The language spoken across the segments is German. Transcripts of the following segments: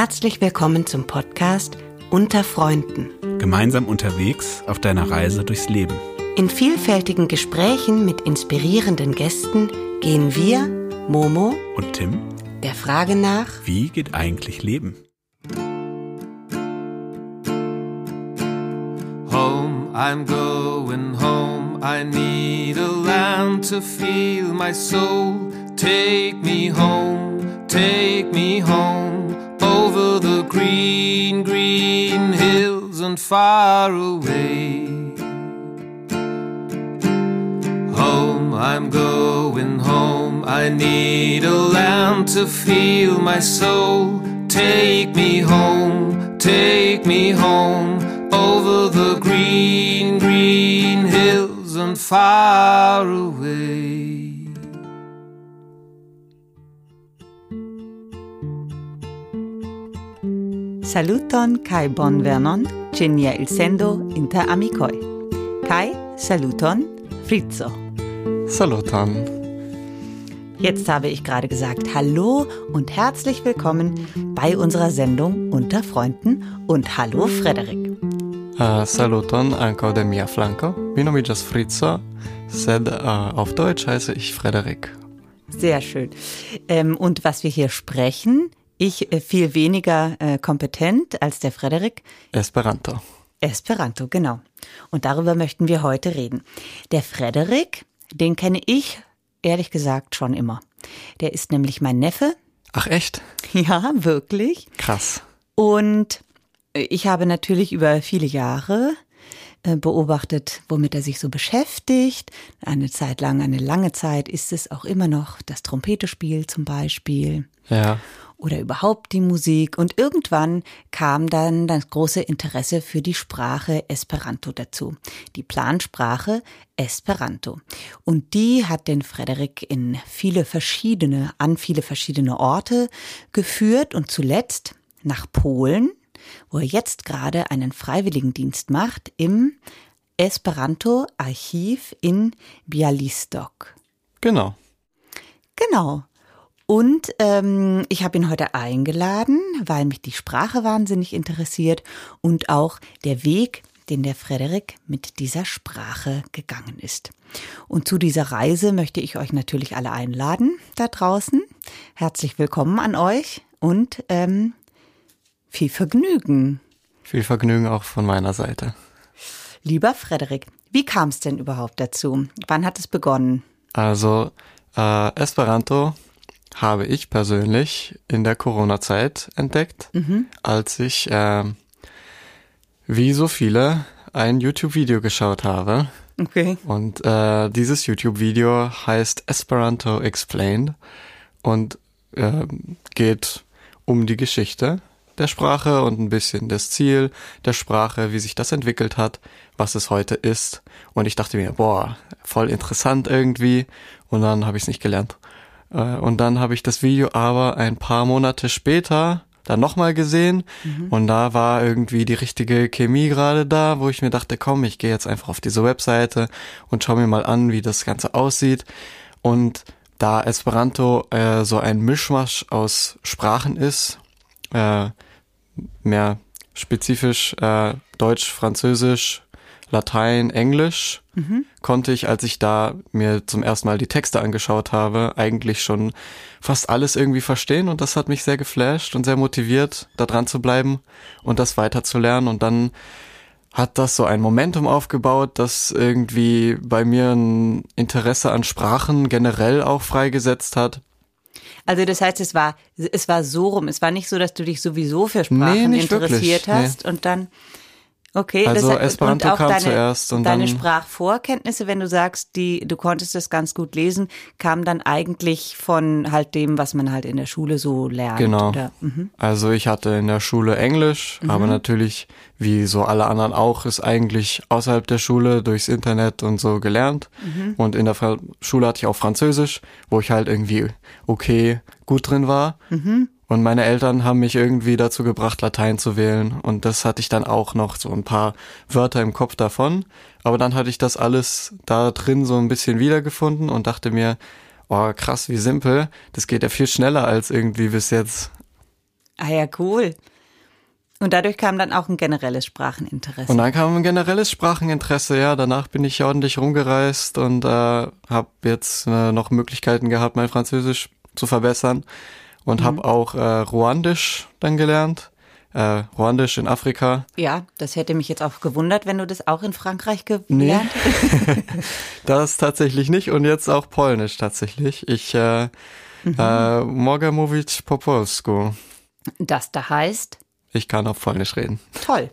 Herzlich willkommen zum Podcast Unter Freunden. Gemeinsam unterwegs auf deiner Reise durchs Leben. In vielfältigen Gesprächen mit inspirierenden Gästen gehen wir, Momo und Tim, der Frage nach: Wie geht eigentlich Leben? Home, I'm going home. I need a land to feel my soul. Take me home, over the green, green hills and far away. Home, I'm going home. I need a land to feel my soul. Take me home, over the green, green hills and far away. Saluton kai bonvenon ĉe nia elsendo inter amikoj. Kai saluton Fritzo. Saluton. Jetzt habe ich gerade gesagt Hallo und herzlich willkommen bei unserer Sendung Unter Freunden und hallo Frederik. Saluton ankaŭ de mia flanko. Mi nomiĝas Fritzo, sed auf Deutsch heiße ich Frederik. Sehr schön. Und was wir hier sprechen, ich viel weniger kompetent als der Frederik. Esperanto, Genau. Und darüber möchten wir heute reden. Der Frederik, den kenne ich ehrlich gesagt schon immer. Der ist nämlich mein Neffe. Ach echt? Ja, wirklich. Krass. Und ich habe natürlich über viele Jahre beobachtet, womit er sich so beschäftigt. Eine lange Zeit ist es auch immer noch das Trompetespiel zum Beispiel. Ja. Oder überhaupt die Musik. Und irgendwann kam dann das große Interesse für die Sprache Esperanto dazu. Die Plansprache Esperanto. Und die hat den Frederik an viele verschiedene Orte geführt und zuletzt nach Polen, wo er jetzt gerade einen Freiwilligendienst macht im Esperanto-Archiv in Białystok. Genau. Und ich habe ihn heute eingeladen, weil mich die Sprache wahnsinnig interessiert und auch der Weg, den der Frederik mit dieser Sprache gegangen ist. Und zu dieser Reise möchte ich euch natürlich alle einladen da draußen. Herzlich willkommen an euch und viel Vergnügen. Viel Vergnügen auch von meiner Seite. Lieber Frederik, wie kam es denn überhaupt dazu? Wann hat es begonnen? Also Esperanto habe ich persönlich in der Corona-Zeit entdeckt, als ich, wie so viele, ein YouTube-Video geschaut habe. Okay. Und dieses YouTube-Video heißt Esperanto Explained und geht um die Geschichte der Sprache und ein bisschen das Ziel der Sprache, wie sich das entwickelt hat, was es heute ist. Und ich dachte mir, voll interessant irgendwie. Und dann habe ich es nicht gelernt. Und dann habe ich das Video aber ein paar Monate später dann nochmal gesehen. Und da war irgendwie die richtige Chemie gerade da, wo ich mir dachte, komm, ich gehe jetzt einfach auf diese Webseite und schau mir mal an, wie das Ganze aussieht. Und da Esperanto so ein Mischmasch aus Sprachen ist, mehr spezifisch Deutsch, Französisch, Latein, Englisch, konnte ich, als ich da mir zum ersten Mal die Texte angeschaut habe, eigentlich schon fast alles irgendwie verstehen. Und das hat mich sehr geflasht und sehr motiviert, da dran zu bleiben und das weiterzulernen. Und dann hat das so ein Momentum aufgebaut, das irgendwie bei mir ein Interesse an Sprachen generell auch freigesetzt hat. Also das heißt, es war so rum. Es war nicht so, dass du dich sowieso für Sprachen interessiert hast und dann... Okay, also Esperanto und auch kam zuerst und deine dann Sprachvorkenntnisse, wenn du sagst, du konntest das ganz gut lesen, kamen dann eigentlich von halt dem, was man halt in der Schule so lernt. Genau. Oder? Also ich hatte in der Schule Englisch, aber natürlich, wie so alle anderen auch, ist eigentlich außerhalb der Schule durchs Internet und so gelernt. Und in der Schule hatte ich auch Französisch, wo ich halt irgendwie gut drin war. Und meine Eltern haben mich irgendwie dazu gebracht, Latein zu wählen. Und das hatte ich dann auch noch so ein paar Wörter im Kopf davon. Aber dann hatte ich das alles da drin so ein bisschen wiedergefunden und dachte mir, oh krass, wie simpel. Das geht ja viel schneller als irgendwie bis jetzt. Ah ja, cool. Und dadurch kam dann auch ein generelles Spracheninteresse. Und dann kam ein generelles Spracheninteresse, ja. Danach bin ich ordentlich rumgereist und habe jetzt noch Möglichkeiten gehabt, mein Französisch zu verbessern. Und habe auch Ruandisch dann gelernt. Ruandisch in Afrika. Ja, das hätte mich jetzt auch gewundert, wenn du das auch in Frankreich gelernt hättest. Das tatsächlich nicht und jetzt auch Polnisch tatsächlich. Ich mogę mówić po polsku. Das da heißt? Ich kann auf Polnisch reden. Toll.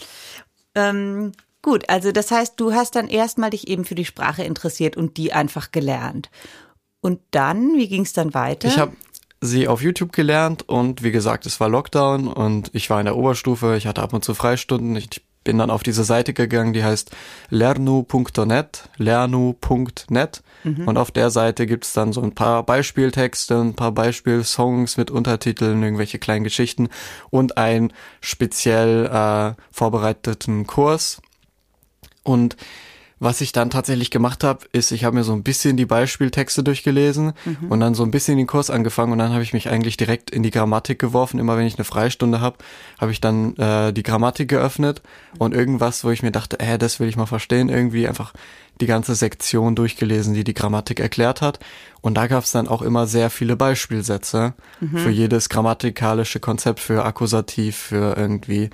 Gut, also das heißt, du hast dann erstmal dich eben für die Sprache interessiert und die einfach gelernt. Und dann, wie ging es dann weiter? Ich habe sie auf YouTube gelernt und wie gesagt, es war Lockdown und ich war in der Oberstufe, ich hatte ab und zu Freistunden. Ich bin dann auf diese Seite gegangen, die heißt lernu.net und auf der Seite gibt's dann so ein paar Beispieltexte, ein paar Beispielsongs mit Untertiteln, irgendwelche kleinen Geschichten und einen speziell vorbereiteten Kurs. Und was ich dann tatsächlich gemacht habe, ist, ich habe mir so ein bisschen die Beispieltexte durchgelesen und dann so ein bisschen den Kurs angefangen und dann habe ich mich eigentlich direkt in die Grammatik geworfen. Immer wenn ich eine Freistunde habe, habe ich dann die Grammatik geöffnet und irgendwas, wo ich mir dachte, das will ich mal verstehen, irgendwie einfach die ganze Sektion durchgelesen, die die Grammatik erklärt hat. Und da gab es dann auch immer sehr viele Beispielsätze für jedes grammatikalische Konzept, für Akkusativ, für irgendwie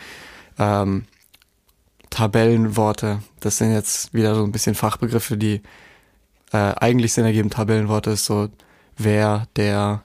Tabellenworte. Das sind jetzt wieder so ein bisschen Fachbegriffe, die eigentlich Sinn ergeben. Tabellenworte ist so wer, der,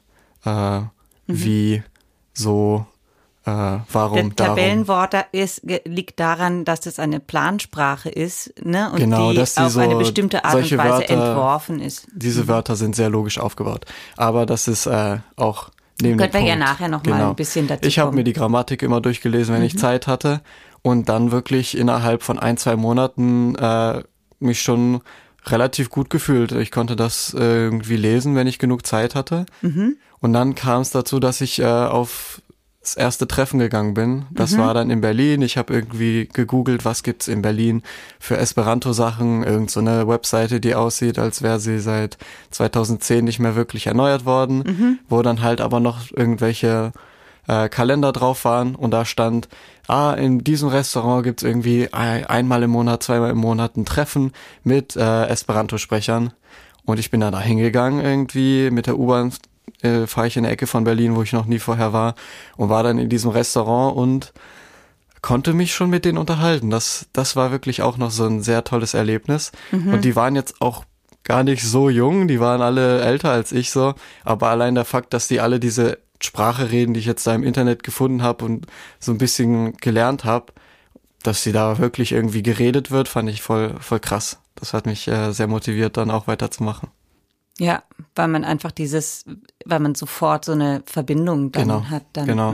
wie, so, warum, der darum. Tabellenwort liegt daran, dass es eine Plansprache ist, ne? Und Genau, die dass die auf so eine bestimmte Art und solche Weise Wörter, entworfen ist. Diese Wörter sind sehr logisch aufgebaut. Aber das ist auch neben Können dem wir ja Punkt. nachher noch mal ein bisschen dazu Ich habe kommen. mir die Grammatik immer durchgelesen, wenn ich Zeit hatte. Und dann wirklich innerhalb von 1-2 Monaten mich schon relativ gut gefühlt. Ich konnte das irgendwie lesen, wenn ich genug Zeit hatte. Und dann kam es dazu, dass ich auf das erste Treffen gegangen bin. Das war dann in Berlin. Ich habe irgendwie gegoogelt, was gibt's in Berlin für Esperanto-Sachen. Irgend so eine Webseite, die aussieht, als wäre sie seit 2010 nicht mehr wirklich erneuert worden. Wo dann halt aber noch irgendwelche Kalender drauf waren und da stand, in diesem Restaurant gibt's irgendwie einmal im Monat, zweimal im Monat ein Treffen mit Esperanto-Sprechern und ich bin da hingegangen irgendwie mit der U-Bahn, fahre ich in der Ecke von Berlin, wo ich noch nie vorher war und war dann in diesem Restaurant und konnte mich schon mit denen unterhalten. Das war wirklich auch noch so ein sehr tolles Erlebnis und die waren jetzt auch gar nicht so jung, die waren alle älter als ich so, aber allein der Fakt, dass die alle diese Sprache reden, die ich jetzt da im Internet gefunden habe und so ein bisschen gelernt habe, dass sie da wirklich irgendwie geredet wird, fand ich voll krass. Das hat mich sehr motiviert, dann auch weiterzumachen. Ja, weil man einfach weil man sofort so eine Verbindung dann hat. Genau.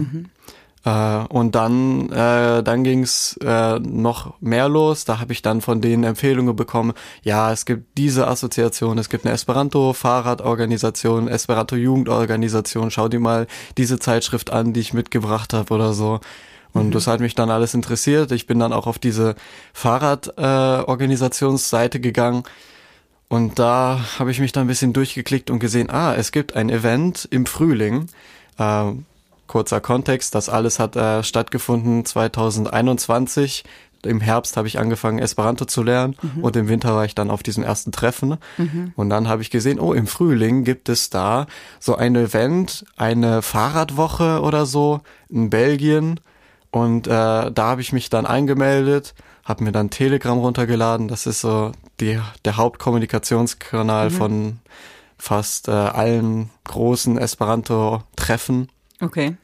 Und dann ging's noch mehr los. Da habe ich dann von denen Empfehlungen bekommen. Ja, es gibt diese Assoziation, es gibt eine Esperanto-Fahrradorganisation, Esperanto-Jugendorganisation. Schau dir mal diese Zeitschrift an, die ich mitgebracht habe oder so. Und das hat mich dann alles interessiert. Ich bin dann auch auf diese Fahrradorganisationsseite gegangen. Und da habe ich mich dann ein bisschen durchgeklickt und gesehen, es gibt ein Event im Frühling. Kurzer Kontext, das alles hat stattgefunden 2021. Im Herbst habe ich angefangen, Esperanto zu lernen und im Winter war ich dann auf diesem ersten Treffen. Und dann habe ich gesehen, im Frühling gibt es da so ein Event, eine Fahrradwoche oder so in Belgien. Und da habe ich mich dann eingemeldet, habe mir dann Telegram runtergeladen. Das ist so der Hauptkommunikationskanal von fast allen großen Esperanto-Treffen. Okay.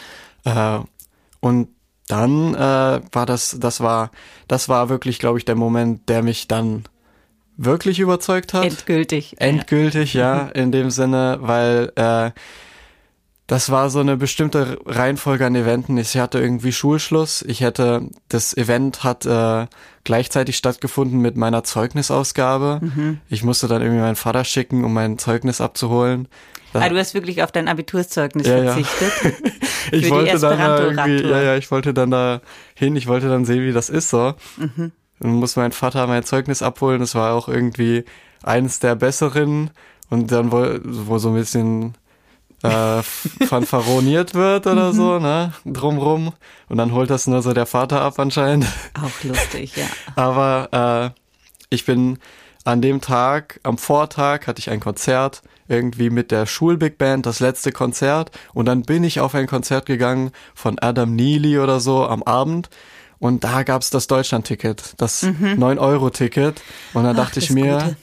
Und dann war das war wirklich, glaube ich, der Moment, der mich dann wirklich überzeugt hat. Endgültig, ja, in dem Sinne, weil das war so eine bestimmte Reihenfolge an Eventen. Ich hatte irgendwie Schulschluss. Das Event hat gleichzeitig stattgefunden mit meiner Zeugnisausgabe. Ich musste dann irgendwie meinen Vater schicken, um mein Zeugnis abzuholen. Du hast wirklich auf dein Abiturzeugnis verzichtet. Ich wollte dann da hin, ich wollte dann sehen, wie das ist so. Dann muss mein Vater mein Zeugnis abholen. Das war auch irgendwie eines der besseren und dann wo so ein bisschen fanfaroniert wird oder so, ne, drumrum. Und dann holt das nur so der Vater ab anscheinend. Auch lustig, ja. Aber ich bin an dem Tag, am Vortag hatte ich ein Konzert, irgendwie mit der Schul-Big Band, das letzte Konzert. Und dann bin ich auf ein Konzert gegangen von Adam Neely oder so am Abend. Und da gab's das Deutschland-Ticket, das 9-Euro-Ticket. Und dann dachte ich mir,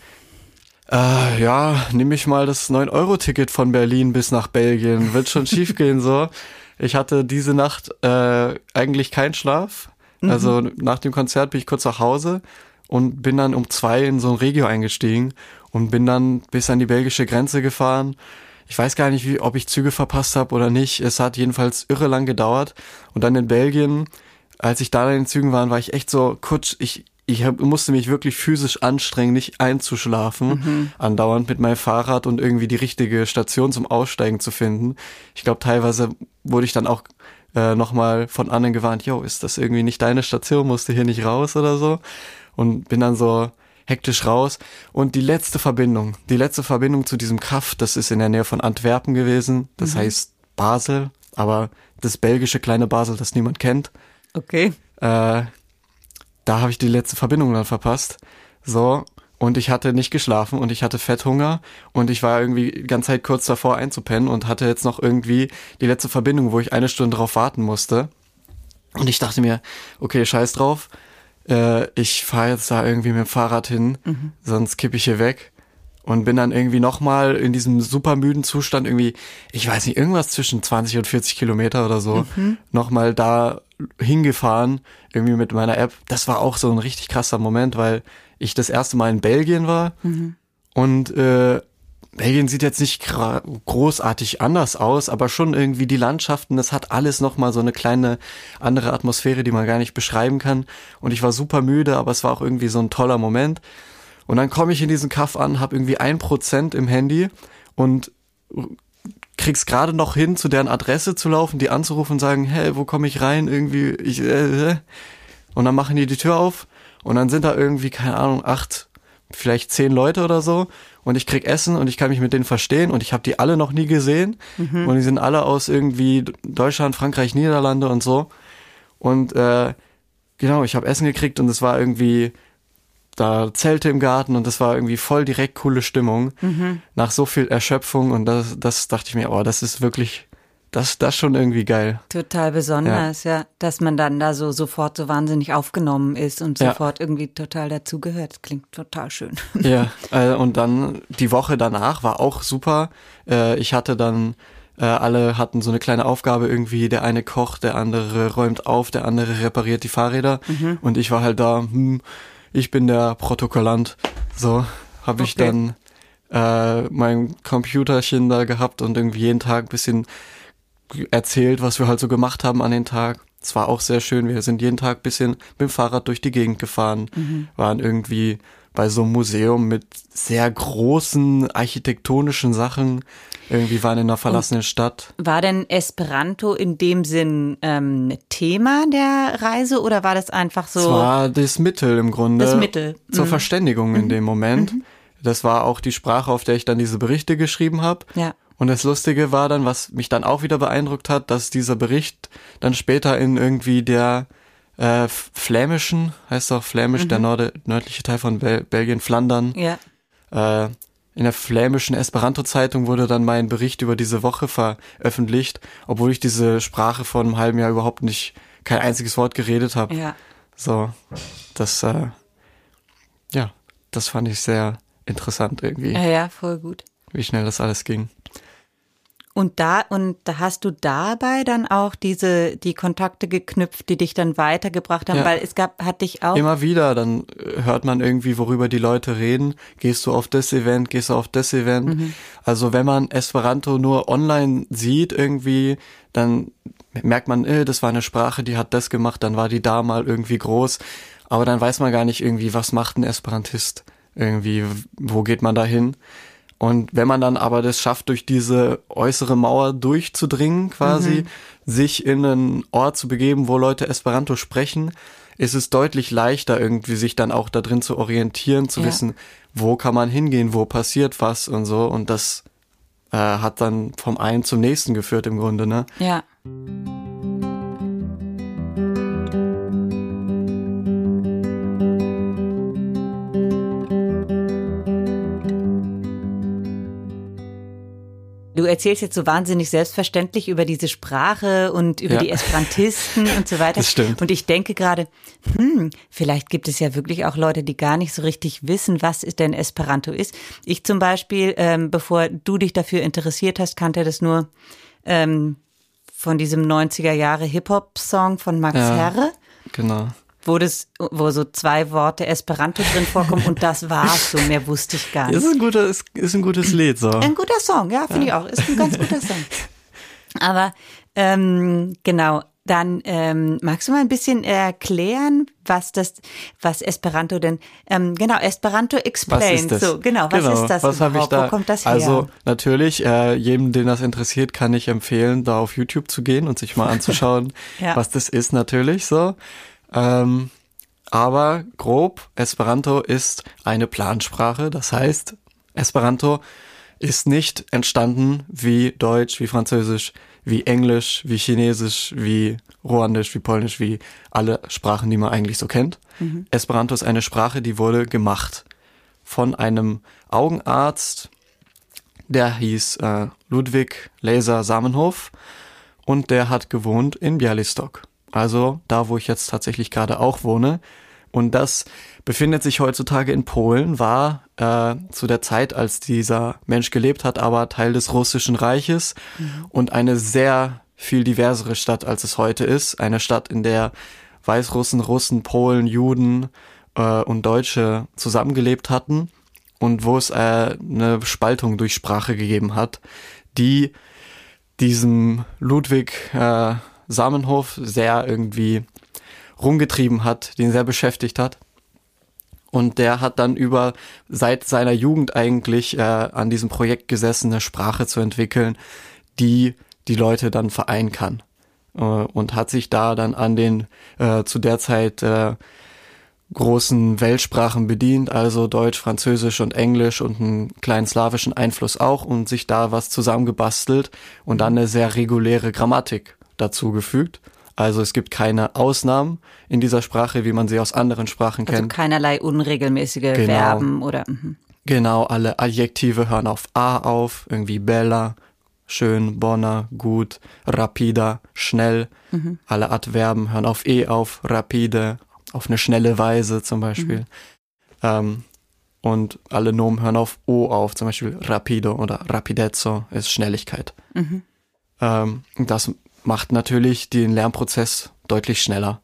nehme ich mal das 9-Euro-Ticket von Berlin bis nach Belgien. Wird schon schief gehen so. Ich hatte diese Nacht eigentlich keinen Schlaf. Also nach dem Konzert bin ich kurz nach Hause und bin dann um 2 in so ein Regio eingestiegen und bin dann bis an die belgische Grenze gefahren. Ich weiß gar nicht, ob ich Züge verpasst habe oder nicht. Es hat jedenfalls irre lang gedauert. Und dann in Belgien, als ich da in den Zügen war, war ich echt so kurz, ich musste mich wirklich physisch anstrengen, nicht einzuschlafen, andauernd mit meinem Fahrrad und irgendwie die richtige Station zum Aussteigen zu finden. Ich glaube, teilweise wurde ich dann auch nochmal von anderen gewarnt, ist das irgendwie nicht deine Station, musst du hier nicht raus oder so. Und bin dann so hektisch raus. Und die letzte Verbindung zu diesem Kaff, das ist in der Nähe von Antwerpen gewesen, das heißt Basel, aber das belgische kleine Basel, das niemand kennt. Okay. Da habe ich die letzte Verbindung dann verpasst. So, und ich hatte nicht geschlafen und ich hatte Fetthunger und ich war irgendwie die ganze Zeit kurz davor einzupennen und hatte jetzt noch irgendwie die letzte Verbindung, wo ich 1 Stunde drauf warten musste. Und ich dachte mir, okay, scheiß drauf, ich fahre jetzt da irgendwie mit dem Fahrrad hin, sonst kippe ich hier weg. Und bin dann irgendwie nochmal in diesem super müden Zustand irgendwie, ich weiß nicht, irgendwas zwischen 20 und 40 Kilometer oder so, nochmal da hingefahren, irgendwie mit meiner App. Das war auch so ein richtig krasser Moment, weil ich das erste Mal in Belgien war und Belgien sieht jetzt nicht großartig anders aus, aber schon irgendwie die Landschaften, das hat alles nochmal so eine kleine andere Atmosphäre, die man gar nicht beschreiben kann. Und ich war super müde, aber es war auch irgendwie so ein toller Moment. Und dann komme ich in diesen Kaff an, habe irgendwie 1% im Handy und krieg's gerade noch hin, zu deren Adresse zu laufen, die anzurufen und sagen, hey, wo komme ich rein? Irgendwie, Und dann machen die Tür auf und dann sind da irgendwie, keine Ahnung, 8, vielleicht 10 Leute oder so. Und ich krieg Essen und ich kann mich mit denen verstehen und ich habe die alle noch nie gesehen. Und die sind alle aus irgendwie Deutschland, Frankreich, Niederlande und so. Und genau, ich habe Essen gekriegt und es war irgendwie da Zelte im Garten und das war irgendwie voll direkt coole Stimmung. Nach so viel Erschöpfung und das dachte ich mir, das ist wirklich, das schon irgendwie geil. Total besonders, ja. Dass man dann da so sofort so wahnsinnig aufgenommen ist und sofort irgendwie total dazugehört. Das klingt total schön. Ja, und dann die Woche danach war auch super. Ich hatte dann, alle hatten so eine kleine Aufgabe irgendwie, der eine kocht, der andere räumt auf, der andere repariert die Fahrräder. Und ich war halt da, ich bin der Protokollant. So habe ich dann mein Computerchen da gehabt und irgendwie jeden Tag ein bisschen erzählt, was wir halt so gemacht haben an den Tag. Es war auch sehr schön. Wir sind jeden Tag ein bisschen mit dem Fahrrad durch die Gegend gefahren, waren irgendwie bei so einem Museum mit sehr großen architektonischen Sachen, irgendwie waren in einer verlassenen Stadt. War denn Esperanto in dem Sinn Thema der Reise oder war das einfach so? Es war das Mittel im Grunde. Das Mittel. Zur Verständigung in dem Moment. Das war auch die Sprache, auf der ich dann diese Berichte geschrieben habe. Ja. Und das Lustige war dann, was mich dann auch wieder beeindruckt hat, dass dieser Bericht dann später in irgendwie der flämischen, heißt doch flämisch, der nördliche Teil von Belgien, Flandern. Ja. In der flämischen Esperanto-Zeitung wurde dann mein Bericht über diese Woche veröffentlicht, obwohl ich diese Sprache vor einem halben Jahr überhaupt nicht, kein einziges Wort geredet habe. Ja. So, das, das fand ich sehr interessant irgendwie, Ja, voll gut. wie schnell das alles ging. Und da hast du dabei dann auch die Kontakte geknüpft, die dich dann weitergebracht haben, weil hat dich auch. Immer wieder, dann hört man irgendwie, worüber die Leute reden. Gehst du auf das Event, gehst du auf das Event. Also wenn man Esperanto nur online sieht irgendwie, dann merkt man, das war eine Sprache, die hat das gemacht, dann war die da mal irgendwie groß. Aber dann weiß man gar nicht irgendwie, was macht ein Esperantist irgendwie, wo geht man da hin? Und wenn man dann aber das schafft, durch diese äußere Mauer durchzudringen quasi, sich in einen Ort zu begeben, wo Leute Esperanto sprechen, ist es deutlich leichter irgendwie sich dann auch da drin zu orientieren, zu wissen, wo kann man hingehen, wo passiert was und so. Und das hat dann vom einen zum nächsten geführt im Grunde, ne? Ja. Du erzählst jetzt so wahnsinnig selbstverständlich über diese Sprache und über die Esperantisten und so weiter. Das stimmt. Und ich denke gerade, vielleicht gibt es ja wirklich auch Leute, die gar nicht so richtig wissen, was denn Esperanto ist. Ich zum Beispiel, bevor du dich dafür interessiert hast, kannte das nur von diesem 90er Jahre Hip-Hop-Song von Max Herre. Genau. Wo so 2 Worte Esperanto drin vorkommen und das war's, so mehr wusste ich gar nicht. Ist ein gutes Lied, so. Ein guter Song, ja, finde ich auch. Ist ein ganz guter Song. Aber genau, dann magst du mal ein bisschen erklären, was Esperanto denn, Esperanto Explained. Was ist das? So, genau, was ist das überhaupt? Wo kommt das her? Also natürlich, jedem, den das interessiert, kann ich empfehlen, da auf YouTube zu gehen und sich mal anzuschauen, was das ist natürlich so. Aber grob, Esperanto ist eine Plansprache. Das heißt, Esperanto ist nicht entstanden wie Deutsch, wie Französisch, wie Englisch, wie Chinesisch, wie Ruandisch, wie Polnisch, wie alle Sprachen, die man eigentlich so kennt. Esperanto ist eine Sprache, die wurde gemacht von einem Augenarzt, der hieß Ludwig Laser Zamenhof und der hat gewohnt in Białystok. Also da, wo ich jetzt tatsächlich gerade auch wohne. Und das befindet sich heutzutage in Polen, war zu der Zeit, als dieser Mensch gelebt hat, aber Teil des Russischen Reiches und eine sehr viel diversere Stadt, als es heute ist. Eine Stadt, in der Weißrussen, Russen, Polen, Juden und Deutsche zusammengelebt hatten und wo es eine Spaltung durch Sprache gegeben hat, die diesem Ludwig Zamenhof sehr irgendwie rumgetrieben hat, den sehr beschäftigt hat. Und der hat dann seit seiner Jugend eigentlich an diesem Projekt gesessen, eine Sprache zu entwickeln, die die Leute dann vereinen kann. Und hat sich da dann an den zu der Zeit großen Weltsprachen bedient, also Deutsch, Französisch und Englisch und einen kleinen slawischen Einfluss auch und sich da was zusammengebastelt und dann eine sehr reguläre Grammatik dazugefügt. Also es gibt keine Ausnahmen in dieser Sprache, wie man sie aus anderen Sprachen kennt. Also keinerlei unregelmäßige Verben oder... Genau, alle Adjektive hören auf A auf, irgendwie bella, schön, bona, gut, rapida, schnell. Alle Adverben hören auf E auf, rapide, auf eine schnelle Weise zum Beispiel. Und alle Nomen hören auf O auf, zum Beispiel rapido oder rapidezzo ist Schnelligkeit. Das macht natürlich den Lernprozess deutlich schneller.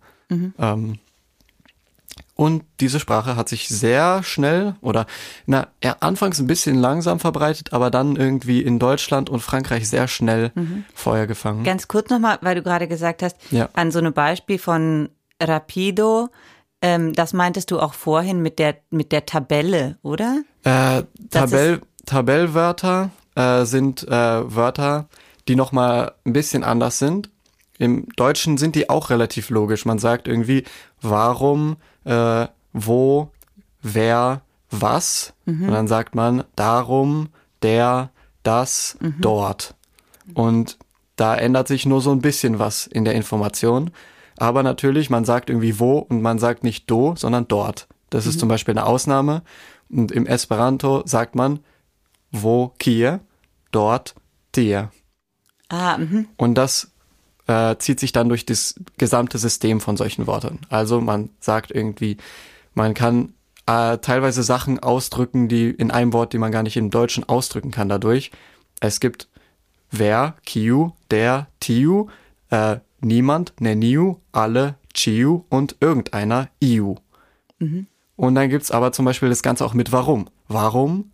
Und diese Sprache hat sich sehr schnell anfangs ein bisschen langsam verbreitet, aber dann irgendwie in Deutschland und Frankreich sehr schnell Feuer gefangen. Ganz kurz nochmal, weil du gerade gesagt hast, an so einem Beispiel von Rapido, das meintest du auch vorhin mit der Tabelle, oder? Tabellwörter sind Wörter, die nochmal ein bisschen anders sind. Im Deutschen sind die auch relativ logisch. Man sagt irgendwie, warum, wo, wer, was. Und dann sagt man, darum, der, das, dort. Und da ändert sich nur so ein bisschen was in der Information. Aber natürlich, man sagt irgendwie wo und man sagt nicht do, sondern dort. Das ist zum Beispiel eine Ausnahme. Und im Esperanto sagt man wo, kie, dort, tie. Und das zieht sich dann durch das gesamte System von solchen Worten. Also man sagt irgendwie, man kann teilweise Sachen ausdrücken, die in einem Wort, die man gar nicht im Deutschen ausdrücken kann dadurch. Es gibt wer, kiu, der, tiu, niemand, neniu, alle, chiu und irgendeiner, iu. Und dann gibt's aber zum Beispiel das Ganze auch mit warum. Warum,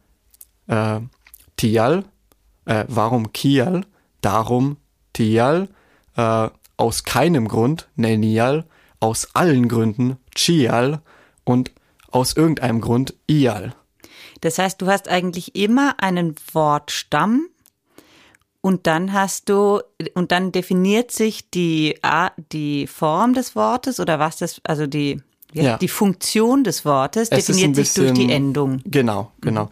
tial, warum kial, darum, tial, aus keinem Grund, nenial, aus allen Gründen, chial und aus irgendeinem Grund, ial. Das heißt, du hast eigentlich immer einen Wortstamm und dann definiert sich die Form des Wortes oder was das, also die Funktion des Wortes definiert sich durch die Endung. Genau.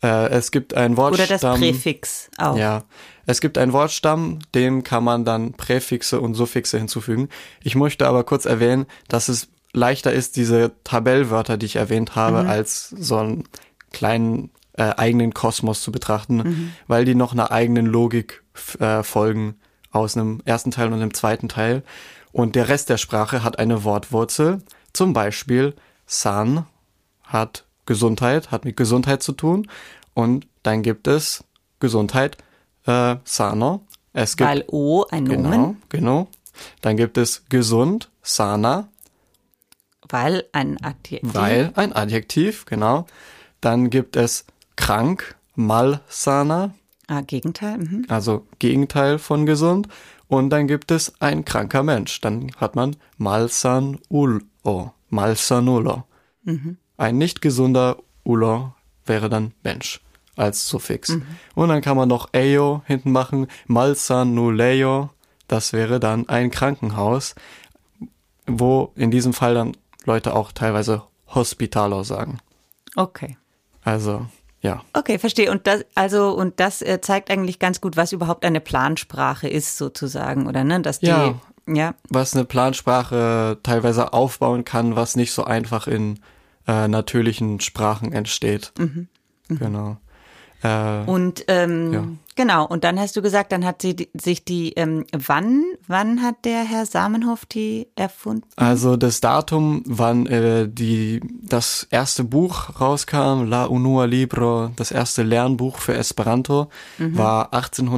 Es gibt einen Wortstamm. Oder das Präfix auch. Ja, es gibt einen Wortstamm, dem kann man dann Präfixe und Suffixe hinzufügen. Ich möchte aber kurz erwähnen, dass es leichter ist, diese Tabellwörter, die ich erwähnt habe, als so einen kleinen eigenen Kosmos zu betrachten, weil die noch einer eigenen Logik folgen aus einem ersten Teil und einem zweiten Teil. Und der Rest der Sprache hat eine Wortwurzel. Zum Beispiel San hat Gesundheit, hat mit Gesundheit zu tun. Und dann gibt es Gesundheit, Sano. Es gibt, Weil O ein Nomen. Genau. Dann gibt es gesund, Sana. Weil ein Adjektiv. Genau. Dann gibt es krank, Malsana, Gegenteil. also Gegenteil von gesund. Und dann gibt es ein kranker Mensch. Dann hat man malsanulo, malsanulo. Ein nicht gesunder Ulo wäre dann Mensch als Suffix. Und dann kann man noch Eyo hinten machen, malsanuleyo. Das wäre dann ein Krankenhaus, wo in diesem Fall dann Leute auch teilweise Hospitalo sagen. Okay. Also, ja. Okay, verstehe. Und das zeigt eigentlich ganz gut, was überhaupt eine Plansprache ist, sozusagen, oder ne? Dass die, ja. Was eine Plansprache teilweise aufbauen kann, was nicht so einfach in natürlichen Sprachen entsteht. Genau. Und genau, und dann hast du gesagt, dann hat sie sich die, wann hat der Herr Zamenhof die erfunden? Also das Datum, wann das erste Buch rauskam, La Unua Libro, das erste Lernbuch für Esperanto, war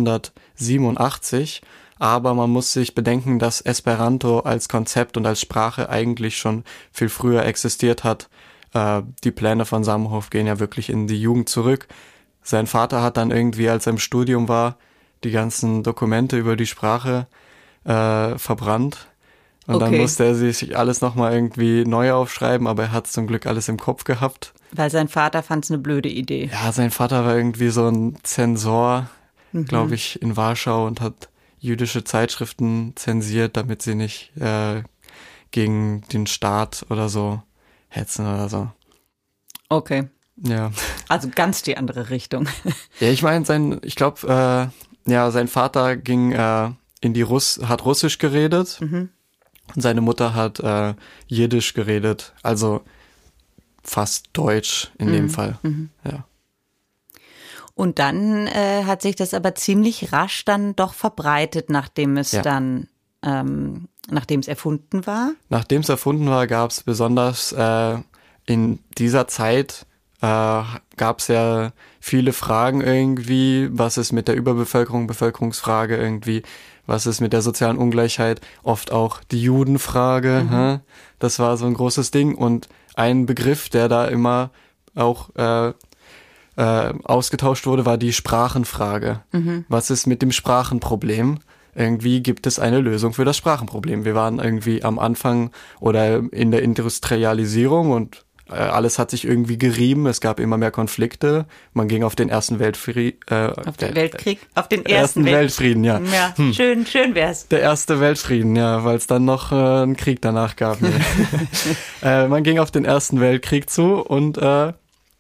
1887. Aber man muss sich bedenken, dass Esperanto als Konzept und als Sprache eigentlich schon viel früher existiert hat. Die Pläne von Zamenhof gehen ja wirklich in die Jugend zurück. Sein Vater hat dann irgendwie, als er im Studium war, die ganzen Dokumente über die Sprache verbrannt. Und dann musste er sich alles nochmal irgendwie neu aufschreiben, aber er hat zum Glück alles im Kopf gehabt. Weil sein Vater fand es eine blöde Idee. Ja, sein Vater war irgendwie so ein Zensor, glaube ich, in Warschau und hat jüdische Zeitschriften zensiert, damit sie nicht gegen den Staat oder so hetzen oder so. Okay. Ja. Also ganz die andere Richtung. Ja, ich meine, sein Vater ging hat Russisch geredet und seine Mutter hat Jiddisch geredet, also fast Deutsch in dem Fall. Ja. Und dann hat sich das aber ziemlich rasch dann doch verbreitet, nachdem es nachdem es erfunden war? Nachdem es erfunden war, gab es besonders in dieser Zeit gab es ja viele Fragen irgendwie, was ist mit der Überbevölkerung, Bevölkerungsfrage irgendwie, was ist mit der sozialen Ungleichheit, oft auch die Judenfrage, das war so ein großes Ding und ein Begriff, der da immer auch ausgetauscht wurde, war die Sprachenfrage. Was ist mit dem Sprachenproblem? Irgendwie gibt es eine Lösung für das Sprachenproblem. Wir waren irgendwie am Anfang oder in der Industrialisierung und alles hat sich irgendwie gerieben. Es gab immer mehr Konflikte. Man ging auf den Ersten Weltkrieg. Auf den Ersten Weltfrieden, ja. Ja, schön wär's. Der Erste Weltfrieden, ja, weil es dann noch einen Krieg danach gab. Nee. Man ging auf den Ersten Weltkrieg zu und da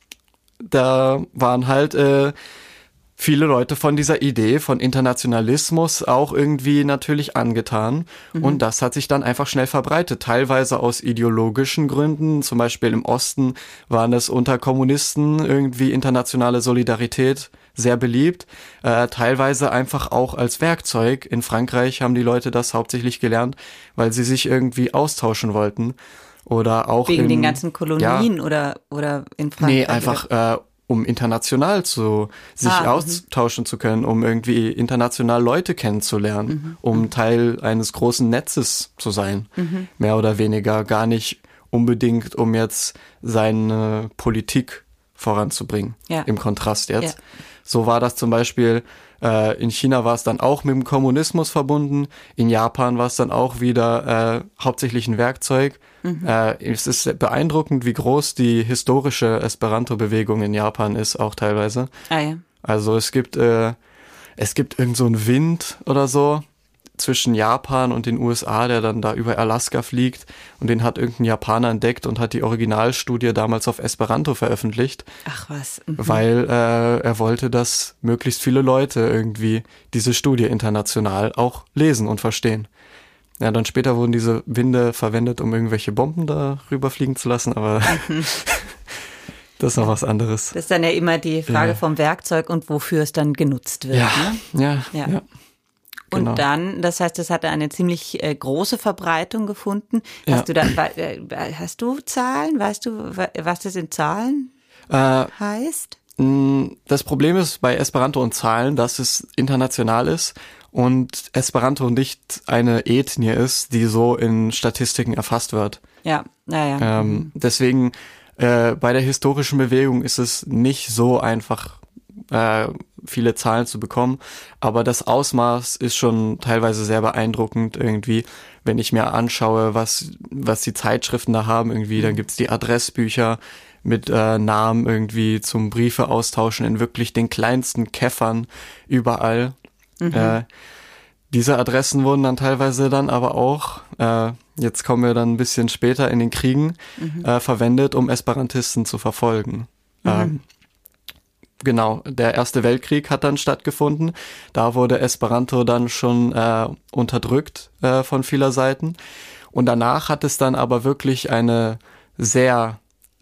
waren halt viele Leute von dieser Idee von Internationalismus auch irgendwie natürlich angetan. Und das hat sich dann einfach schnell verbreitet, teilweise aus ideologischen Gründen. Zum Beispiel im Osten waren es unter Kommunisten irgendwie internationale Solidarität sehr beliebt, teilweise einfach auch als Werkzeug. In Frankreich haben die Leute das hauptsächlich gelernt, weil sie sich irgendwie austauschen wollten. Oder auch wegen den ganzen Kolonien oder in Frankreich? Nee, einfach um international sich austauschen zu können, um irgendwie international Leute kennenzulernen, um Teil eines großen Netzes zu sein, mehr oder weniger, gar nicht unbedingt, um jetzt seine Politik voranzubringen, im Kontrast jetzt. Ja. So war das zum Beispiel, in China war es dann auch mit dem Kommunismus verbunden, in Japan war es dann auch wieder hauptsächlich ein Werkzeug. Es ist beeindruckend, wie groß die historische Esperanto-Bewegung in Japan ist, auch teilweise. Ah ja. Also es gibt irgend so einen Wind oder so, zwischen Japan und den USA, der dann da über Alaska fliegt, und den hat irgendein Japaner entdeckt und hat die Originalstudie damals auf Esperanto veröffentlicht. Ach was. Weil er wollte, dass möglichst viele Leute irgendwie diese Studie international auch lesen und verstehen. Ja, dann später wurden diese Winde verwendet, um irgendwelche Bomben da rüberfliegen zu lassen, aber das ist noch was anderes. Das ist dann ja immer die Frage vom Werkzeug und wofür es dann genutzt wird. Ne? Ja. Genau. Und dann, das heißt, das hatte eine ziemlich große Verbreitung gefunden. Hast du Zahlen? Weißt du, was das in Zahlen heißt? Das Problem ist bei Esperanto und Zahlen, dass es international ist und Esperanto nicht eine Ethnie ist, die so in Statistiken erfasst wird. Ja. Deswegen bei der historischen Bewegung ist es nicht so einfach, viele Zahlen zu bekommen, aber das Ausmaß ist schon teilweise sehr beeindruckend irgendwie, wenn ich mir anschaue, was die Zeitschriften da haben irgendwie, dann gibt's die Adressbücher mit Namen irgendwie zum Briefe austauschen in wirklich den kleinsten Käffern überall. Diese Adressen wurden dann teilweise dann aber auch, jetzt kommen wir dann ein bisschen später in den Kriegen, verwendet, um Esperantisten zu verfolgen. Genau, der Erste Weltkrieg hat dann stattgefunden. Da wurde Esperanto dann schon unterdrückt von vieler Seiten. Und danach hat es dann aber wirklich eine sehr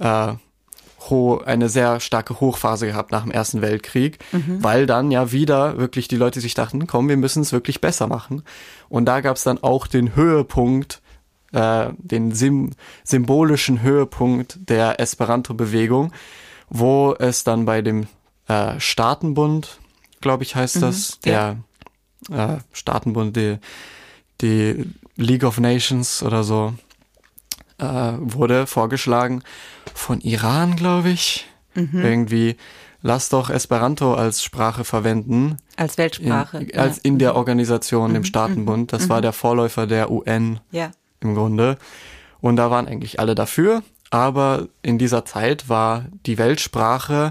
starke Hochphase gehabt nach dem Ersten Weltkrieg, weil dann ja wieder wirklich die Leute sich dachten, komm, wir müssen es wirklich besser machen. Und da gab es dann auch den Höhepunkt, den symbolischen Höhepunkt der Esperanto-Bewegung, wo es dann bei dem Staatenbund, glaube ich, heißt das, der Staatenbund, die League of Nations oder so, wurde vorgeschlagen von Iran, glaube ich, irgendwie, lass doch Esperanto als Sprache verwenden. Als Weltsprache. In der Organisation, dem Staatenbund. Das war der Vorläufer der UN im Grunde. Und da waren eigentlich alle dafür. Aber in dieser Zeit war die Weltsprache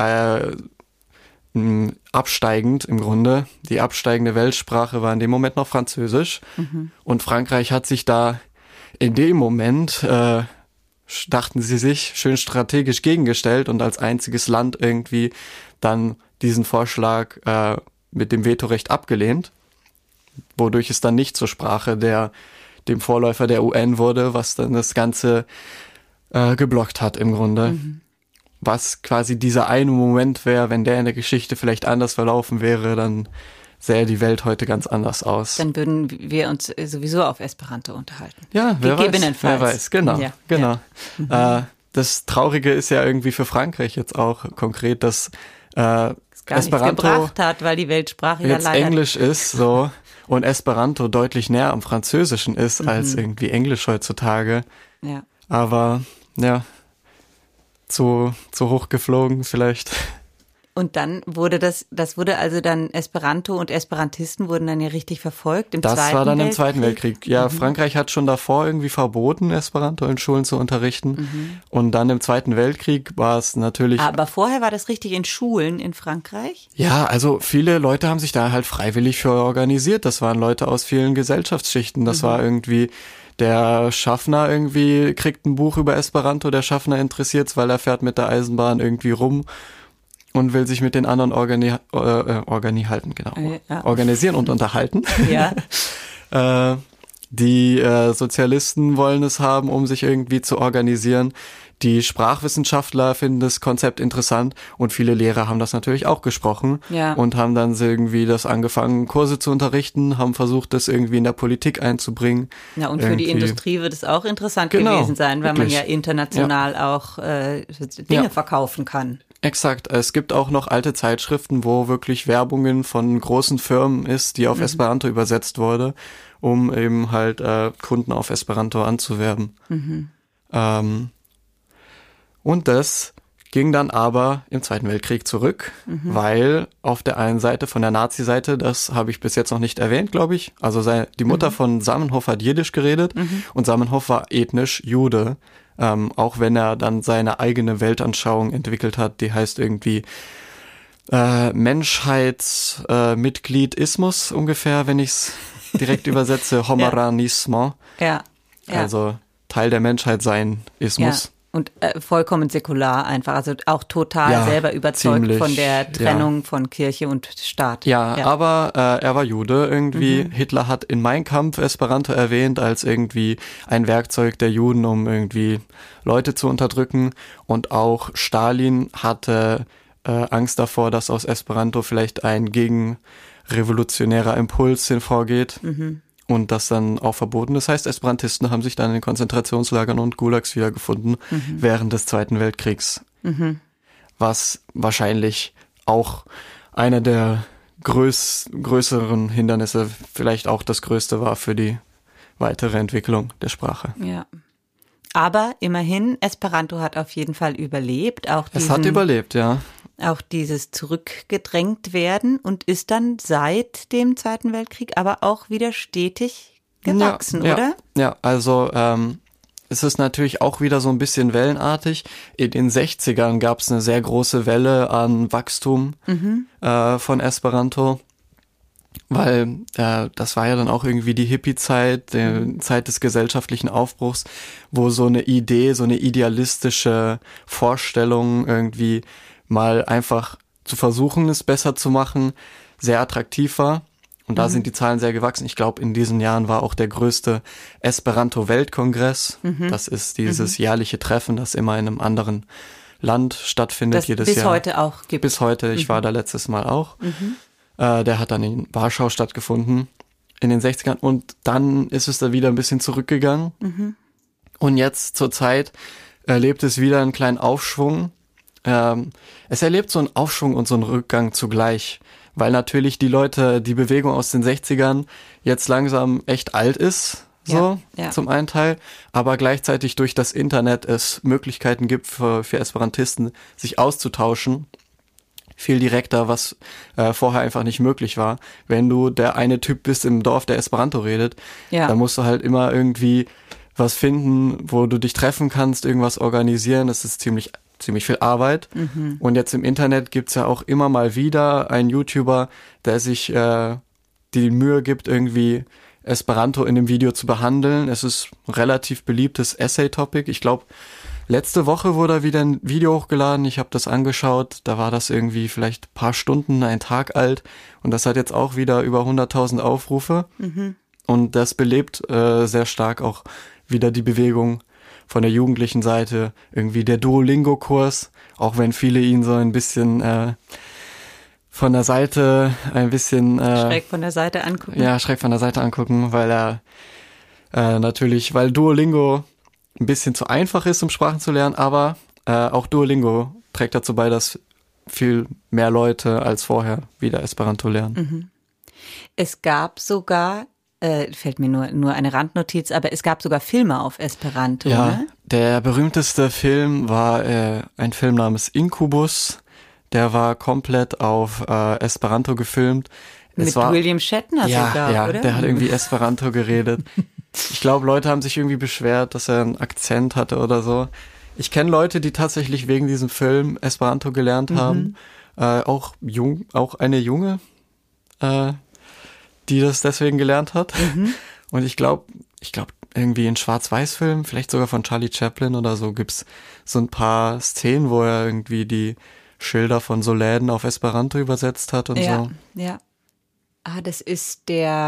absteigend im Grunde. Die absteigende Weltsprache war in dem Moment noch Französisch. Und Frankreich hat sich da in dem Moment, dachten sie sich, schön strategisch gegengestellt und als einziges Land irgendwie dann diesen Vorschlag mit dem Vetorecht abgelehnt, wodurch es dann nicht zur Sprache dem Vorläufer der UN wurde, was dann das Ganze geblockt hat im Grunde. Was quasi dieser eine Moment wäre, wenn der in der Geschichte vielleicht anders verlaufen wäre, dann sähe die Welt heute ganz anders aus. Dann würden wir uns sowieso auf Esperanto unterhalten. Ja, wer weiß, genau. Das Traurige ist ja irgendwie für Frankreich jetzt auch konkret, dass Esperanto gebracht hat, weil die Weltsprache jetzt ja leider Englisch ist, so, und Esperanto deutlich näher am Französischen ist als irgendwie Englisch heutzutage. Ja. Aber ja, zu hoch geflogen vielleicht. Und dann wurde das wurde also dann Esperanto und Esperantisten wurden dann ja richtig verfolgt im Zweiten Weltkrieg. Das war dann im Zweiten Weltkrieg. Ja, Frankreich hat schon davor irgendwie verboten, Esperanto in Schulen zu unterrichten. Und dann im Zweiten Weltkrieg war es natürlich... Aber vorher war das richtig in Schulen in Frankreich? Ja, also viele Leute haben sich da halt freiwillig für organisiert. Das waren Leute aus vielen Gesellschaftsschichten. Das war irgendwie... Der Schaffner irgendwie kriegt ein Buch über Esperanto, der Schaffner interessiert's, weil er fährt mit der Eisenbahn irgendwie rum und will sich mit den anderen organisieren und unterhalten. Ja. Die Sozialisten wollen es haben, um sich irgendwie zu organisieren. Die Sprachwissenschaftler finden das Konzept interessant und viele Lehrer haben das natürlich auch gesprochen und haben dann irgendwie das angefangen, Kurse zu unterrichten, haben versucht, das irgendwie in der Politik einzubringen. Ja, und für die Industrie wird es auch interessant gewesen sein, weil man ja international auch Dinge verkaufen kann. Exakt. Es gibt auch noch alte Zeitschriften, wo wirklich Werbungen von großen Firmen ist, die auf Esperanto übersetzt wurde, um eben halt Kunden auf Esperanto anzuwerben. Und das ging dann aber im Zweiten Weltkrieg zurück, weil auf der einen Seite von der Nazi-Seite, das habe ich bis jetzt noch nicht erwähnt, glaube ich, also die Mutter von Zamenhof hat Jiddisch geredet und Zamenhof war ethnisch Jude, auch wenn er dann seine eigene Weltanschauung entwickelt hat, die heißt irgendwie Menschheitsmitgliedismus ungefähr, wenn ich's direkt übersetze, Homoranismo. Ja. Also Teil der Menschheit sein, Ismus. Ja. Und vollkommen säkular einfach, also auch total selber überzeugt ziemlich, von der Trennung von Kirche und Staat. Ja, aber er war Jude irgendwie. Hitler hat in Mein Kampf Esperanto erwähnt als irgendwie ein Werkzeug der Juden, um irgendwie Leute zu unterdrücken. Und auch Stalin hatte Angst davor, dass aus Esperanto vielleicht ein gegenrevolutionärer Impuls hervorgeht. Und das dann auch verboten. Das heißt, Esperantisten haben sich dann in Konzentrationslagern und Gulags wiedergefunden während des Zweiten Weltkriegs. Was wahrscheinlich auch einer der größeren Hindernisse, vielleicht auch das größte war für die weitere Entwicklung der Sprache. Ja. Aber immerhin, Esperanto hat auf jeden Fall überlebt. Es hat überlebt, ja. Auch dieses zurückgedrängt werden und ist dann seit dem Zweiten Weltkrieg aber auch wieder stetig gewachsen, oder? Ja, also es ist natürlich auch wieder so ein bisschen wellenartig. In den 60ern gab es eine sehr große Welle an Wachstum von Esperanto, weil das war ja dann auch irgendwie die Hippie-Zeit, die Zeit des gesellschaftlichen Aufbruchs, wo so eine Idee, so eine idealistische Vorstellung irgendwie mal einfach zu versuchen, es besser zu machen, sehr attraktiv war. Und da sind die Zahlen sehr gewachsen. Ich glaube, in diesen Jahren war auch der größte Esperanto-Weltkongress. Das ist dieses jährliche Treffen, das immer in einem anderen Land stattfindet, das jedes Jahr. Bis heute auch gibt. Bis heute, ich war da letztes Mal auch. Der hat dann in Warschau stattgefunden, in den 60ern. Und dann ist es da wieder ein bisschen zurückgegangen. Und jetzt zur Zeit erlebt es wieder einen kleinen Aufschwung. Es erlebt so einen Aufschwung und so einen Rückgang zugleich, weil natürlich die Bewegung aus den 60ern jetzt langsam echt alt ist, zum einen Teil, aber gleichzeitig durch das Internet es Möglichkeiten gibt für Esperantisten, sich auszutauschen, viel direkter, was vorher einfach nicht möglich war. Wenn du der eine Typ bist im Dorf, der Esperanto redet, dann musst du halt immer irgendwie was finden, wo du dich treffen kannst, irgendwas organisieren. Das ist ziemlich viel Arbeit. Und jetzt im Internet gibt's ja auch immer mal wieder einen YouTuber, der sich die Mühe gibt, irgendwie Esperanto in dem Video zu behandeln. Es ist ein relativ beliebtes Essay-Topic. Ich glaube, letzte Woche wurde wieder ein Video hochgeladen. Ich habe das angeschaut. Da war das irgendwie vielleicht ein paar Stunden, ein Tag alt. Und das hat jetzt auch wieder über 100.000 Aufrufe. Und das belebt sehr stark auch wieder die Bewegung von der jugendlichen Seite, irgendwie der Duolingo-Kurs, auch wenn viele ihn so ein bisschen von der Seite schräg von der Seite angucken. Ja, schräg von der Seite angucken, weil weil Duolingo ein bisschen zu einfach ist, um Sprachen zu lernen, aber auch Duolingo trägt dazu bei, dass viel mehr Leute als vorher wieder Esperanto lernen. Es gab sogar fällt mir nur eine Randnotiz, aber es gab sogar Filme auf Esperanto. Ja, ne? Der berühmteste Film war ein Film namens Incubus. Der war komplett auf Esperanto gefilmt. Mit William Shatner sogar, oder? Ja, der hat irgendwie Esperanto geredet. Ich glaube, Leute haben sich irgendwie beschwert, dass er einen Akzent hatte oder so. Ich kenne Leute, die tatsächlich wegen diesem Film Esperanto gelernt haben. Auch eine Junge, die das deswegen gelernt hat. Und ich glaube irgendwie in Schwarz-Weiß-Filmen, vielleicht sogar von Charlie Chaplin oder so, gibt's so ein paar Szenen, wo er irgendwie die Schilder von so Läden auf Esperanto übersetzt hat und so. Ja. Das ist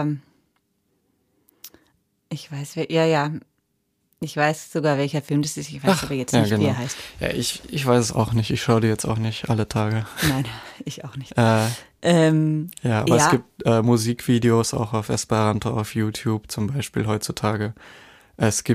ich weiß, ich weiß sogar, welcher Film das ist. Ich weiß aber jetzt nicht, wie er heißt. Ja, ich weiß es auch nicht. Ich schaue die jetzt auch nicht alle Tage. Nein, ich auch nicht. Aber es gibt Musikvideos auch auf Esperanto auf YouTube zum Beispiel heutzutage. Das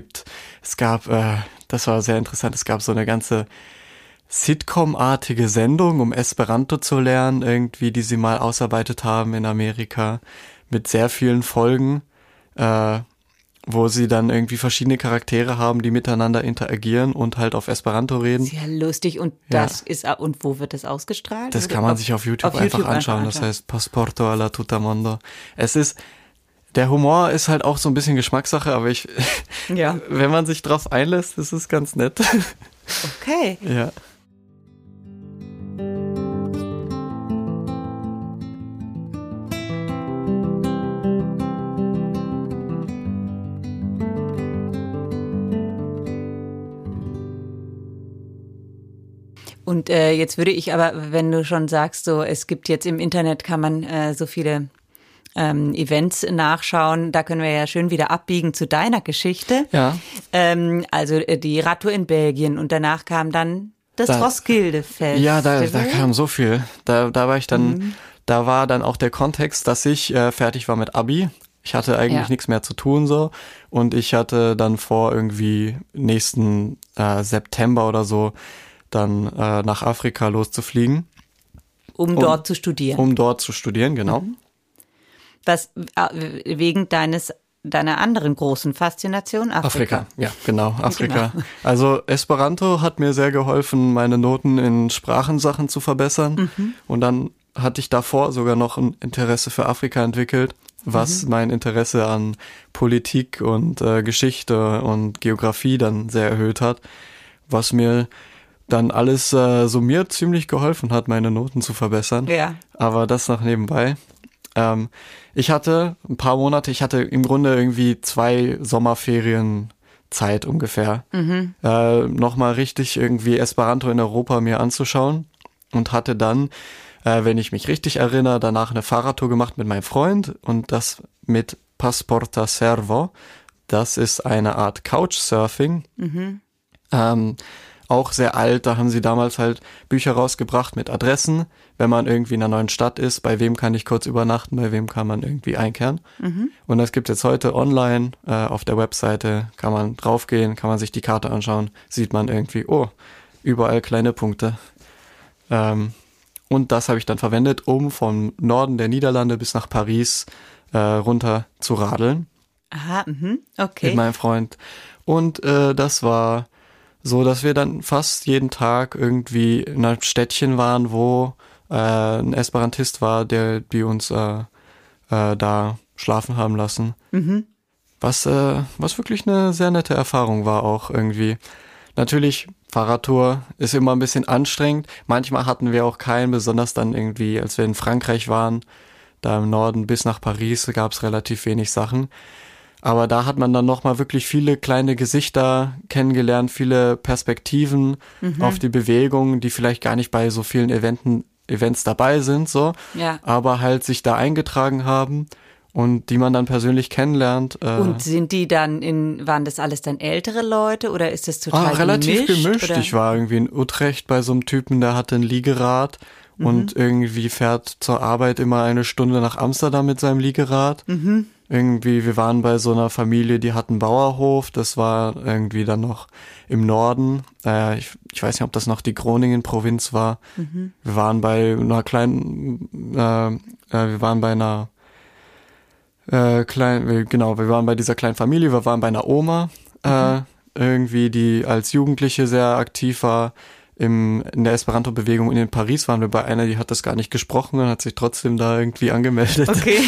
war sehr interessant, es gab so eine ganze Sitcom-artige Sendung, um Esperanto zu lernen, irgendwie, die sie mal ausarbeitet haben in Amerika, mit sehr vielen Folgen, wo sie dann irgendwie verschiedene Charaktere haben, die miteinander interagieren und halt auf Esperanto reden. Sehr lustig. Und und wo wird das ausgestrahlt? Das kann man sich auf YouTube einfach anschauen. Das heißt Passporto alla Tutamondo. Der Humor ist halt auch so ein bisschen Geschmackssache, aber wenn man sich drauf einlässt, ist es ganz nett. Okay. Ja. Und jetzt würde ich aber, wenn du schon sagst, so es gibt jetzt im Internet, kann man so viele Events nachschauen, da können wir ja schön wieder abbiegen zu deiner Geschichte. Ja. Also die Radtour in Belgien und danach kam dann das Roskilde-Fest. Ja, da kam so viel. Da war ich dann, da war dann auch der Kontext, dass ich fertig war mit Abi. Ich hatte eigentlich nichts mehr zu tun so und ich hatte dann vor irgendwie nächsten September oder so dann nach Afrika loszufliegen. Um dort zu studieren. Um dort zu studieren, genau. Was wegen deiner anderen großen Faszination Afrika. Ja, genau, Afrika. Genau. Also Esperanto hat mir sehr geholfen, meine Noten in Sprachensachen zu verbessern. Und dann hatte ich davor sogar noch ein Interesse für Afrika entwickelt, was mein Interesse an Politik und Geschichte und Geografie dann sehr erhöht hat, was mir dann alles summiert ziemlich geholfen hat, meine Noten zu verbessern. Ja. Aber das noch nebenbei. Ich hatte ein paar Monate, ich hatte im Grunde irgendwie 2 Sommerferien Zeit ungefähr, nochmal richtig irgendwie Esperanto in Europa mir anzuschauen und hatte dann, wenn ich mich richtig erinnere, danach eine Fahrradtour gemacht mit meinem Freund und das mit Pasporta Servo. Das ist eine Art Couchsurfing. Auch sehr alt, da haben sie damals halt Bücher rausgebracht mit Adressen, wenn man irgendwie in einer neuen Stadt ist, bei wem kann ich kurz übernachten, bei wem kann man irgendwie einkehren. Und das gibt jetzt heute online auf der Webseite, kann man draufgehen, kann man sich die Karte anschauen, sieht man irgendwie, oh, überall kleine Punkte. Und das habe ich dann verwendet, um vom Norden der Niederlande bis nach Paris runter zu radeln. Aha, okay. Mit meinem Freund. Und das war so, dass wir dann fast jeden Tag irgendwie in einem Städtchen waren, wo ein Esperantist war, die uns da schlafen haben lassen. Was wirklich eine sehr nette Erfahrung war auch irgendwie. Natürlich, Fahrradtour ist immer ein bisschen anstrengend. Manchmal hatten wir auch keinen, besonders dann irgendwie, als wir in Frankreich waren, da im Norden bis nach Paris gab es relativ wenig Sachen. Aber da hat man dann nochmal wirklich viele kleine Gesichter kennengelernt, viele Perspektiven auf die Bewegung, die vielleicht gar nicht bei so vielen Events dabei sind, so, aber halt sich da eingetragen haben und die man dann persönlich kennenlernt. Und sind die dann waren das alles dann ältere Leute oder ist das total relativ gemischt. Oder? Ich war irgendwie in Utrecht bei so einem Typen, der hatte ein Liegerad und irgendwie fährt zur Arbeit immer 1 Stunde nach Amsterdam mit seinem Liegerad. Irgendwie, wir waren bei so einer Familie, die hat einen Bauerhof, das war irgendwie dann noch im Norden. Ich weiß nicht, ob das noch die Groningen-Provinz war. Wir waren bei einer kleinen, wir waren bei dieser kleinen Familie, wir waren bei einer Oma, irgendwie, die als Jugendliche sehr aktiv war. In der Esperanto-Bewegung in Paris waren wir bei einer, die hat das gar nicht gesprochen und hat sich trotzdem da irgendwie angemeldet. Okay.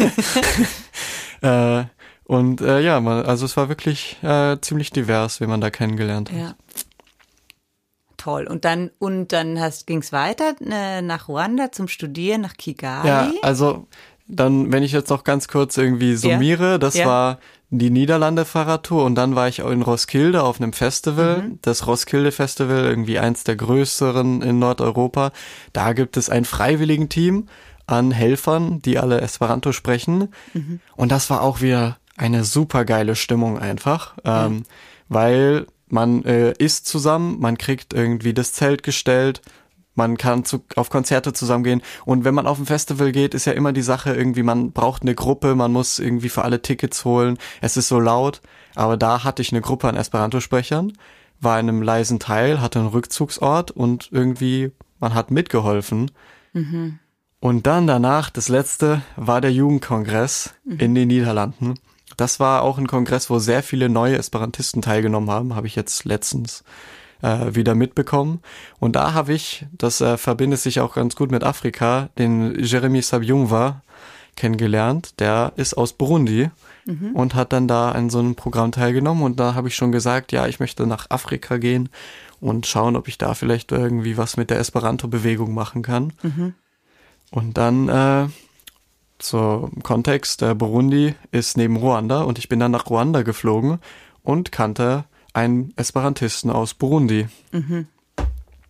Also es war wirklich ziemlich divers, wie man da kennengelernt hat. Ja. Toll. Und dann ging's weiter nach Ruanda zum Studieren, nach Kigali? Ja, also dann, wenn ich jetzt noch ganz kurz irgendwie summiere, das war die Niederlande-Fahrradtour und dann war ich auch in Roskilde auf einem Festival, das Roskilde-Festival, irgendwie eins der größeren in Nordeuropa. Da gibt es ein Freiwilligenteam an Helfern, die alle Esperanto sprechen. Und das war auch wieder eine super geile Stimmung einfach, weil man isst zusammen, man kriegt irgendwie das Zelt gestellt, man kann auf Konzerte zusammengehen und wenn man auf ein Festival geht, ist ja immer die Sache irgendwie, man braucht eine Gruppe, man muss irgendwie für alle Tickets holen, es ist so laut, aber da hatte ich eine Gruppe an Esperanto-Sprechern, war in einem leisen Teil, hatte einen Rückzugsort und irgendwie, man hat mitgeholfen. Und dann danach, das letzte, war der Jugendkongress in den Niederlanden. Das war auch ein Kongress, wo sehr viele neue Esperantisten teilgenommen haben, habe ich jetzt letztens wieder mitbekommen. Und da habe ich, das verbindet sich auch ganz gut mit Afrika, den Jeremy Sabyumva kennengelernt. Der ist aus Burundi und hat dann da an so einem Programm teilgenommen. Und da habe ich schon gesagt, ja, ich möchte nach Afrika gehen und schauen, ob ich da vielleicht irgendwie was mit der Esperanto-Bewegung machen kann. Und dann zum Kontext, Burundi ist neben Ruanda und ich bin dann nach Ruanda geflogen und kannte einen Esperantisten aus Burundi.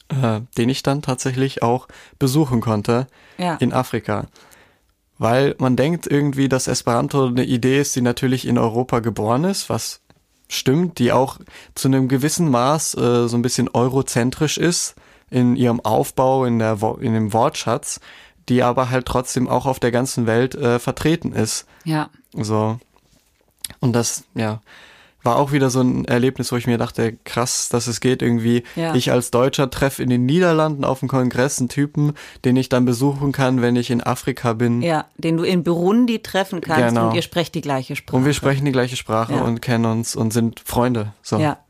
den ich dann tatsächlich auch besuchen konnte in Afrika. Weil man denkt irgendwie, dass Esperanto eine Idee ist, die natürlich in Europa geboren ist, was stimmt, die auch zu einem gewissen Maß so ein bisschen eurozentrisch ist in ihrem Aufbau, in dem Wortschatz, die aber halt trotzdem auch auf der ganzen Welt vertreten ist. Ja. So. Und das, war auch wieder so ein Erlebnis, wo ich mir dachte, krass, dass es geht irgendwie. Ja. Ich als Deutscher treffe in den Niederlanden auf dem Kongress einen Typen, den ich dann besuchen kann, wenn ich in Afrika bin. Ja, den du in Burundi treffen kannst Genau. und ihr sprecht die gleiche Sprache. Und wir sprechen die gleiche Sprache und kennen uns und sind Freunde. So. Ja.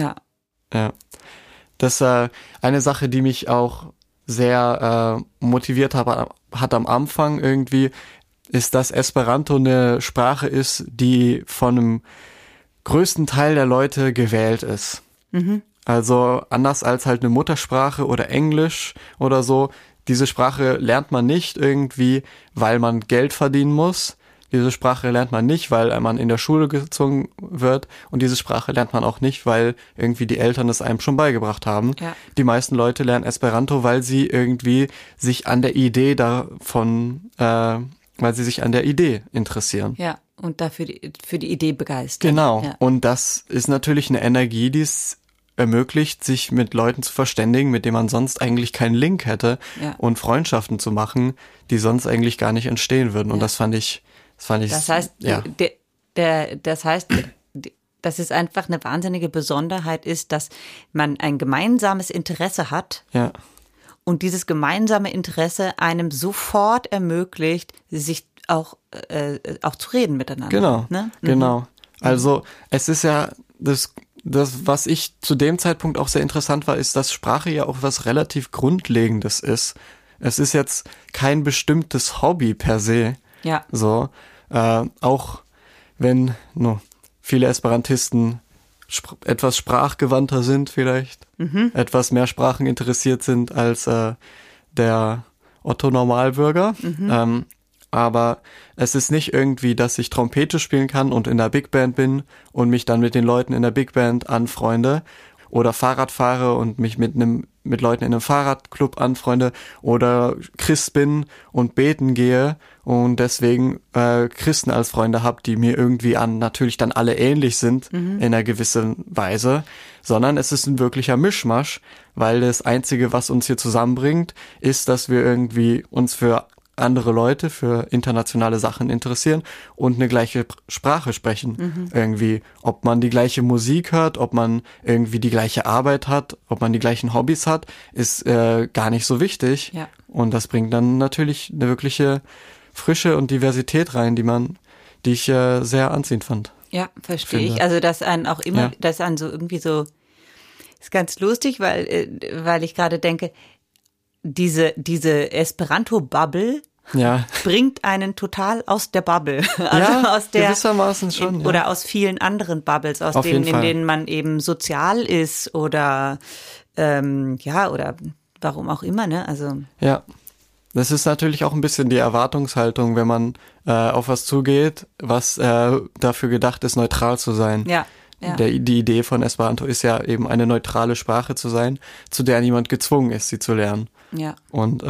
Das ist eine Sache, die mich auch sehr motiviert hat am Anfang irgendwie, ist, dass Esperanto eine Sprache ist, die von einem größten Teil der Leute gewählt ist. Mhm. Also anders als halt eine Muttersprache oder Englisch oder so. Diese Sprache lernt man nicht irgendwie, weil man Geld verdienen muss. Diese Sprache lernt man nicht, weil man in der Schule gezwungen wird. Und diese Sprache lernt man auch nicht, weil irgendwie die Eltern es einem schon beigebracht haben. Ja. Die meisten Leute lernen Esperanto, weil sie irgendwie sich an der Idee weil sie sich an der Idee interessieren. Ja. Und dafür für die Idee begeistern. Genau. Ja. Und das ist natürlich eine Energie, die es ermöglicht, sich mit Leuten zu verständigen, mit denen man sonst eigentlich keinen Link hätte und Freundschaften zu machen, die sonst eigentlich gar nicht entstehen würden. Und das fand ich. Das heißt, dass es einfach eine wahnsinnige Besonderheit ist, dass man ein gemeinsames Interesse hat. Ja. Und dieses gemeinsame Interesse einem sofort ermöglicht, sich auch zu reden miteinander. Genau, ne? Genau. Also es ist ja das, was ich zu dem Zeitpunkt auch sehr interessant war, ist, dass Sprache ja auch was relativ Grundlegendes ist. Es ist jetzt kein bestimmtes Hobby per se. Ja. So, auch wenn viele Esperantisten etwas sprachgewandter sind vielleicht, etwas mehr Sprachen interessiert sind als der Otto-Normalbürger. Aber es ist nicht irgendwie, dass ich Trompete spielen kann und in der Big Band bin und mich dann mit den Leuten in der Big Band anfreunde oder Fahrrad fahre und mich mit Leuten in einem Fahrradclub anfreunde oder Christ bin und beten gehe und deswegen Christen als Freunde habe, die mir irgendwie natürlich dann alle ähnlich sind in einer gewissen Weise, sondern es ist ein wirklicher Mischmasch, weil das Einzige, was uns hier zusammenbringt, ist, dass wir irgendwie uns für andere Leute für internationale Sachen interessieren und eine gleiche Sprache sprechen. Irgendwie, ob man die gleiche Musik hört, ob man irgendwie die gleiche Arbeit hat, ob man die gleichen Hobbys hat, ist gar nicht so wichtig. Ja. Und das bringt dann natürlich eine wirkliche Frische und Diversität rein, die ich sehr anziehend fand. Ja, verstehe ich. Also, dass einen auch immer, dass einen so irgendwie so, ist ganz lustig, weil ich gerade denke, diese Esperanto-Bubble bringt einen total aus der Bubble. Also aus der, gewissermaßen schon. Oder aus vielen anderen Bubbles, in denen man eben sozial ist oder oder warum auch immer, ne? Also. Ja. Das ist natürlich auch ein bisschen die Erwartungshaltung, wenn man auf was zugeht, was dafür gedacht ist, neutral zu sein. Ja. Ja. Die Idee von Esperanto ist ja eben eine neutrale Sprache zu sein, zu der niemand gezwungen ist, sie zu lernen. Ja. Und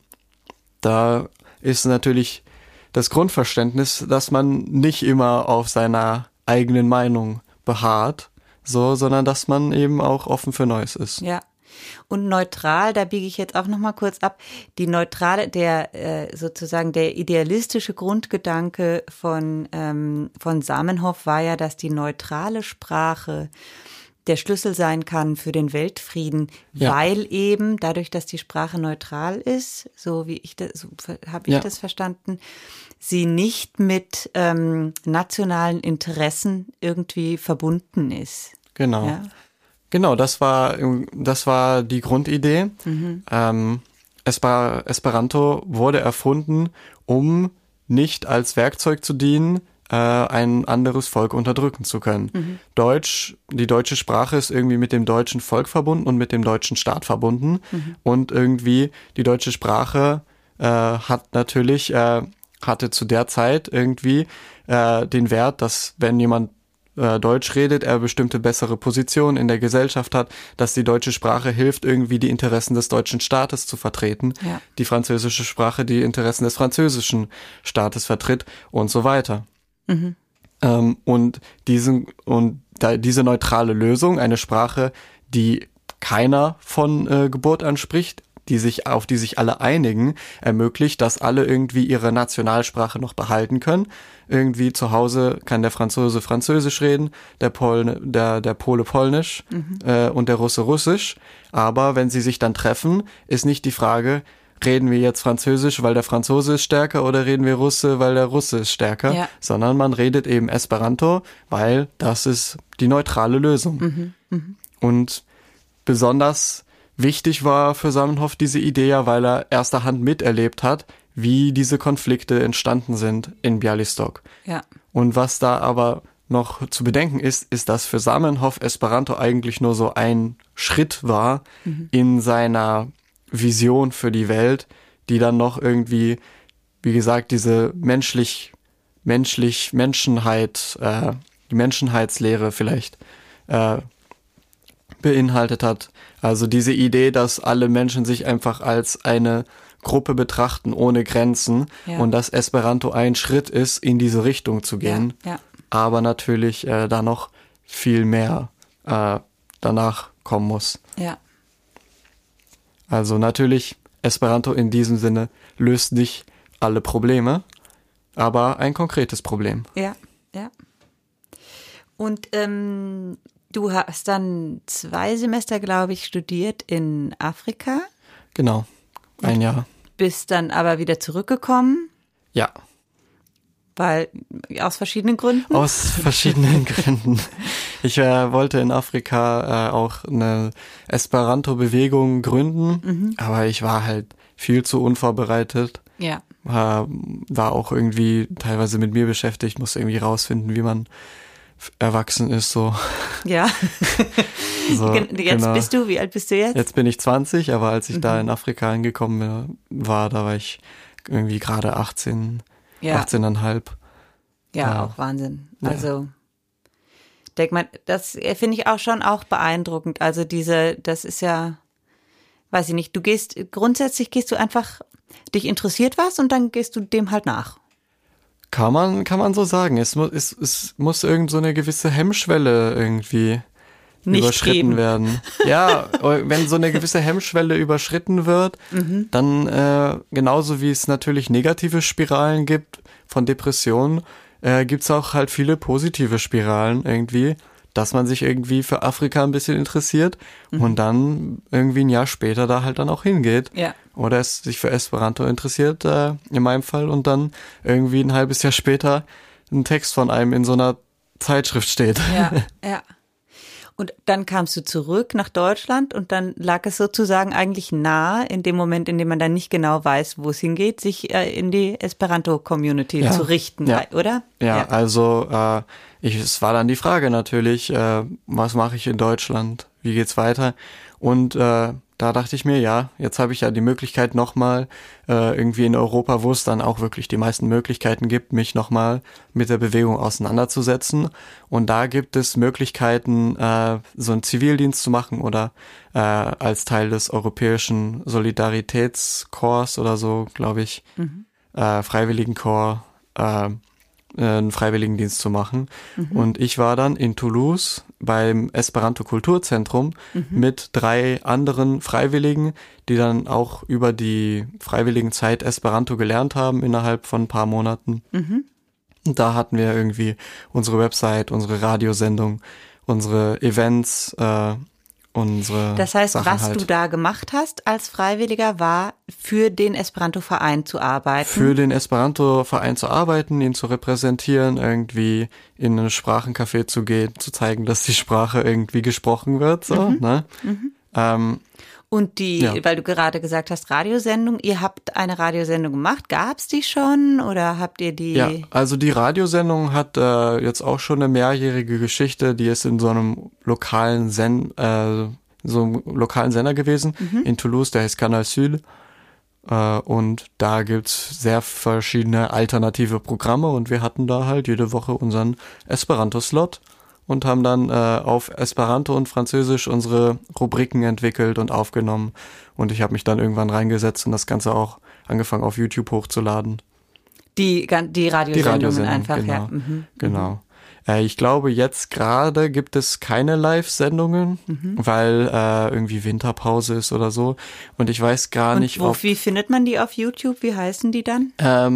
da ist natürlich das Grundverständnis, dass man nicht immer auf seiner eigenen Meinung beharrt, sondern dass man eben auch offen für Neues ist. Ja. Und neutral, da biege ich jetzt auch noch mal kurz ab, die neutrale, sozusagen der idealistische Grundgedanke von Zamenhof war ja, dass die neutrale Sprache der Schlüssel sein kann für den Weltfrieden, weil eben dadurch, dass die Sprache neutral ist, so habe ich das verstanden, sie nicht mit nationalen Interessen irgendwie verbunden ist. Genau. Ja? Genau, das war die Grundidee. Esperanto wurde erfunden, um nicht als Werkzeug zu dienen, ein anderes Volk unterdrücken zu können. Die deutsche Sprache ist irgendwie mit dem deutschen Volk verbunden und mit dem deutschen Staat verbunden. Und irgendwie die deutsche Sprache hatte zu der Zeit irgendwie den Wert, dass wenn jemand Deutsch redet, er bestimmte bessere Positionen in der Gesellschaft hat, dass die deutsche Sprache hilft, irgendwie die Interessen des deutschen Staates zu vertreten, die französische Sprache die Interessen des französischen Staates vertritt und so weiter. Und diese neutrale Lösung, eine Sprache, die keiner von Geburt an spricht, auf die sich alle einigen, ermöglicht, dass alle irgendwie ihre Nationalsprache noch behalten können. Irgendwie zu Hause kann der Franzose Französisch reden, der Pole Polnisch und der Russe Russisch. Aber wenn sie sich dann treffen, ist nicht die Frage, reden wir jetzt Französisch, weil der Franzose ist stärker, oder reden wir Russe, weil der Russe ist stärker, sondern man redet eben Esperanto, weil das ist die neutrale Lösung. Und besonders wichtig war für Zamenhof diese Idee ja, weil er erster Hand miterlebt hat, wie diese Konflikte entstanden sind in Białystok. Ja. Und was da aber noch zu bedenken ist, dass für Zamenhof Esperanto eigentlich nur so ein Schritt war in seiner Vision für die Welt, die dann noch irgendwie, wie gesagt, diese die Menschenheitslehre vielleicht beinhaltet hat. Also diese Idee, dass alle Menschen sich einfach als eine Gruppe betrachten, ohne Grenzen, und dass Esperanto ein Schritt ist, in diese Richtung zu gehen. Aber natürlich da noch viel mehr danach kommen muss. Ja. Also natürlich, Esperanto in diesem Sinne löst nicht alle Probleme, aber ein konkretes Problem. Ja. Und du hast dann 2 Semester, glaube ich, studiert in Afrika. Genau, ein Jahr. Bist dann aber wieder zurückgekommen? Ja. Weil, aus verschiedenen Gründen? Aus verschiedenen Gründen. Ich wollte in Afrika auch eine Esperanto-Bewegung gründen, aber ich war halt viel zu unvorbereitet. Ja. War auch irgendwie teilweise mit mir beschäftigt, musste irgendwie rausfinden, wie man erwachsen ist, so. Ja. So, wie alt bist du jetzt? Jetzt bin ich 20, aber als ich da in Afrika angekommen war, da war ich irgendwie gerade 18,5. Ja, auch Wahnsinn. Also, denk mal, das finde ich auch schon auch beeindruckend. Also das ist ja, weiß ich nicht, grundsätzlich gehst du einfach, dich interessiert was und dann gehst du dem halt nach. Kann man so sagen. Es muss irgend so eine gewisse Hemmschwelle irgendwie nicht überschritten werden. Ja, wenn so eine gewisse Hemmschwelle überschritten wird, dann genauso wie es natürlich negative Spiralen gibt von Depressionen, gibt's auch halt viele positive Spiralen irgendwie, dass man sich irgendwie für Afrika ein bisschen interessiert und dann irgendwie ein Jahr später da halt dann auch hingeht. Ja. Oder es sich für Esperanto interessiert, in meinem Fall, und dann irgendwie ein halbes Jahr später ein Text von einem in so einer Zeitschrift steht. Ja. Und dann kamst du zurück nach Deutschland und dann lag es sozusagen eigentlich nahe, in dem Moment, in dem man dann nicht genau weiß, wo es hingeht, sich in die Esperanto-Community zu richten, oder? Ja, also es war dann die Frage natürlich, was mache ich in Deutschland, wie geht's weiter? Und da dachte ich mir, jetzt habe ich ja die Möglichkeit nochmal irgendwie in Europa, wo es dann auch wirklich die meisten Möglichkeiten gibt, mich nochmal mit der Bewegung auseinanderzusetzen. Und da gibt es Möglichkeiten, so einen Zivildienst zu machen oder als Teil des europäischen Solidaritätskorps oder so, glaube ich, Freiwilligenkorps, einen Freiwilligendienst zu machen. Und ich war dann in Toulouse beim Esperanto Kulturzentrum mit 3 anderen Freiwilligen, die dann auch über die Freiwilligenzeit Esperanto gelernt haben innerhalb von ein paar Monaten. Und da hatten wir irgendwie unsere Website, unsere Radiosendung, unsere Events, Das heißt, Sachen was halt. du da gemacht hast als Freiwilliger, war für den Esperanto-Verein zu arbeiten? Für den Esperanto-Verein zu arbeiten, ihn zu repräsentieren, irgendwie in ein Sprachencafé zu gehen, zu zeigen, dass die Sprache irgendwie gesprochen wird, so, ne? Und weil du gerade gesagt hast, Radiosendung, ihr habt eine Radiosendung gemacht, gab's die schon oder habt ihr die? Ja, also die Radiosendung hat jetzt auch schon eine mehrjährige Geschichte, die ist in so einem lokalen Sender gewesen, in Toulouse, der heißt Canal Sud. Und da gibt's sehr verschiedene alternative Programme und wir hatten da halt jede Woche unseren Esperanto-Slot und haben dann auf Esperanto und Französisch unsere Rubriken entwickelt und aufgenommen. Und ich habe mich dann irgendwann reingesetzt und das Ganze auch angefangen auf YouTube hochzuladen. Die Radiosendungen einfach, genau, ja. Genau. Ich glaube, jetzt gerade gibt es keine Live-Sendungen, weil irgendwie Winterpause ist oder so. Und ich weiß gar nicht, wie findet man die auf YouTube? Wie heißen die dann?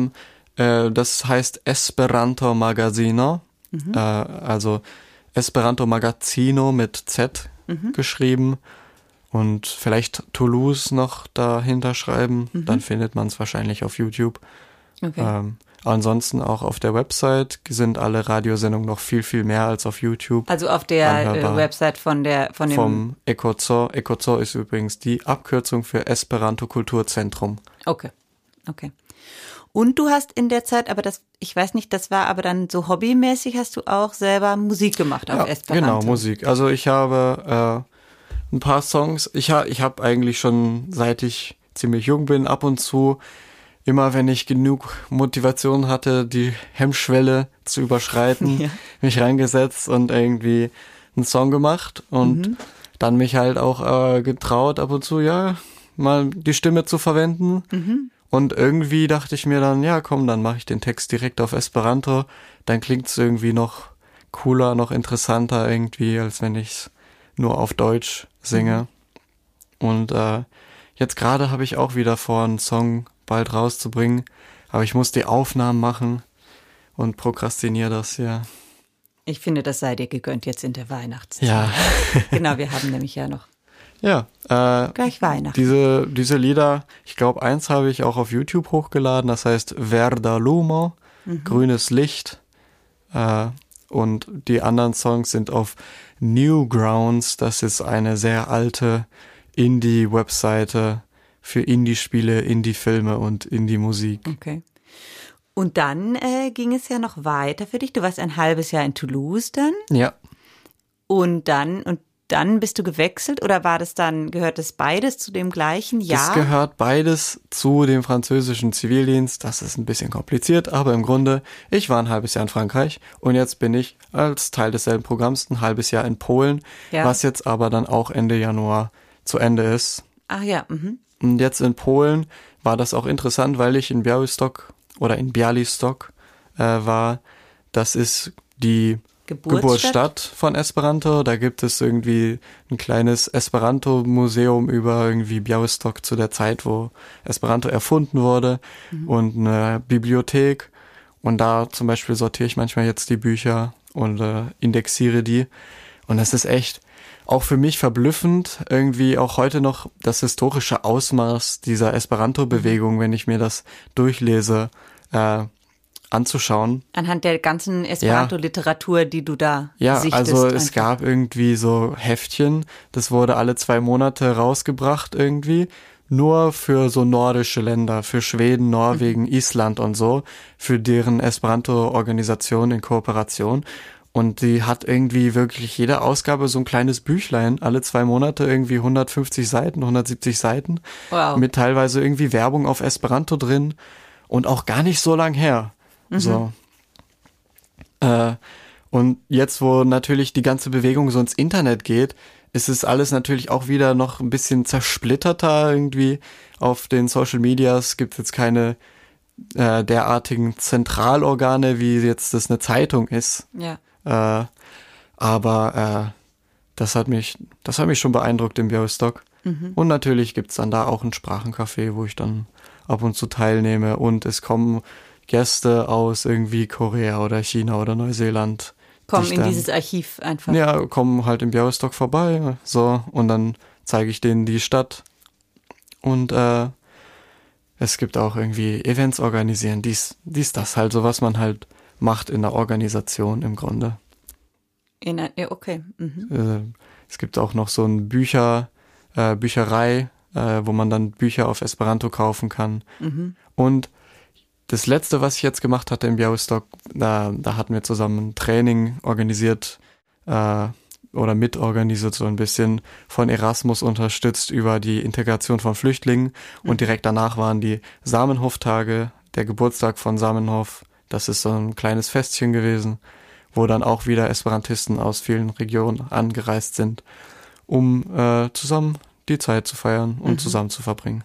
Das heißt Esperanto Magazino, also Esperanto Magazino mit Z geschrieben und vielleicht Toulouse noch dahinter schreiben, dann findet man es wahrscheinlich auf YouTube. Okay. Ansonsten auch auf der Website sind alle Radiosendungen noch viel, viel mehr als auf YouTube. Also auf der anhörbar. Website vom ECOZO. ECOZO ist übrigens die Abkürzung für Esperanto Kulturzentrum. Okay. Und du hast in der Zeit, aber ich weiß nicht, das war aber dann so hobbymäßig, hast du auch selber Musik gemacht auf Esperanto? Genau, Musik. Also ich habe ein paar Songs. Ich habe eigentlich schon, seit ich ziemlich jung bin, ab und zu, immer wenn ich genug Motivation hatte, die Hemmschwelle zu überschreiten, mich reingesetzt und irgendwie einen Song gemacht und dann mich halt auch getraut, ab und zu, mal die Stimme zu verwenden. Und irgendwie dachte ich mir dann, ja komm, dann mache ich den Text direkt auf Esperanto. Dann klingt es irgendwie noch cooler, noch interessanter irgendwie, als wenn ich es nur auf Deutsch singe. Und jetzt gerade habe ich auch wieder vor, einen Song bald rauszubringen. Aber ich muss die Aufnahmen machen und prokrastiniere das, ja. Ich finde, das sei dir gegönnt jetzt in der Weihnachtszeit. Ja. Genau, wir haben nämlich ja noch gleich Weihnachten. Diese Lieder, ich glaube, eins habe ich auch auf YouTube hochgeladen, das heißt Verda Lumo, grünes Licht. Und die anderen Songs sind auf Newgrounds, das ist eine sehr alte Indie-Webseite für Indie-Spiele, Indie-Filme und Indie-Musik. Okay. Und dann ging es ja noch weiter für dich. Du warst ein halbes Jahr in Toulouse dann. Ja. Und dann bist du gewechselt oder gehört das beides zu dem gleichen Jahr? Das gehört beides zu dem französischen Zivildienst. Das ist ein bisschen kompliziert, aber im Grunde, ich war ein halbes Jahr in Frankreich und jetzt bin ich als Teil desselben Programms ein halbes Jahr in Polen, was jetzt aber dann auch Ende Januar zu Ende ist. Ach ja. Und jetzt in Polen war das auch interessant, weil ich in Białystok war. Das ist die Geburtsstadt von Esperanto. Da gibt es irgendwie ein kleines Esperanto-Museum über irgendwie Białystok zu der Zeit, wo Esperanto erfunden wurde und eine Bibliothek. Und da zum Beispiel sortiere ich manchmal jetzt die Bücher und indexiere die. Und das ist echt auch für mich verblüffend, irgendwie auch heute noch das historische Ausmaß dieser Esperanto-Bewegung, wenn ich mir das durchlese, anzuschauen. Anhand der ganzen Esperanto-Literatur, die du da sichtest. Ja, also es gab irgendwie so Heftchen, das wurde alle 2 Monate rausgebracht irgendwie, nur für so nordische Länder, für Schweden, Norwegen, Island und so, für deren Esperanto-Organisation in Kooperation. Und die hat irgendwie wirklich jede Ausgabe so ein kleines Büchlein, alle 2 Monate irgendwie 150 Seiten, 170 Seiten, mit teilweise irgendwie Werbung auf Esperanto drin und auch gar nicht so lang her. So. Und jetzt, wo natürlich die ganze Bewegung so ins Internet geht, ist es alles natürlich auch wieder noch ein bisschen zersplitterter irgendwie. Auf den Social Medias gibt es jetzt keine derartigen Zentralorgane, wie jetzt das eine Zeitung ist. Ja. Aber das hat mich schon beeindruckt in Białystok. Und natürlich gibt's dann da auch ein Sprachencafé, wo ich dann ab und zu teilnehme. Und es kommen Gäste aus irgendwie Korea oder China oder Neuseeland. Kommen in dieses Archiv einfach. Ja, kommen halt in Białystok vorbei. So, und dann zeige ich denen die Stadt. Und es gibt auch irgendwie Events organisieren, dies, das halt, so was man halt macht in der Organisation im Grunde. Okay. Es gibt auch noch so eine Bücherei, wo man dann Bücher auf Esperanto kaufen kann. Und das letzte, was ich jetzt gemacht hatte in Białystok, da hatten wir zusammen ein Training organisiert oder mitorganisiert, so ein bisschen von Erasmus unterstützt über die Integration von Flüchtlingen. Und direkt danach waren die Zamenhof-Tage, der Geburtstag von Zamenhof. Das ist so ein kleines Festchen gewesen, wo dann auch wieder Esperantisten aus vielen Regionen angereist sind, um zusammen die Zeit zu feiern und zusammen zu verbringen.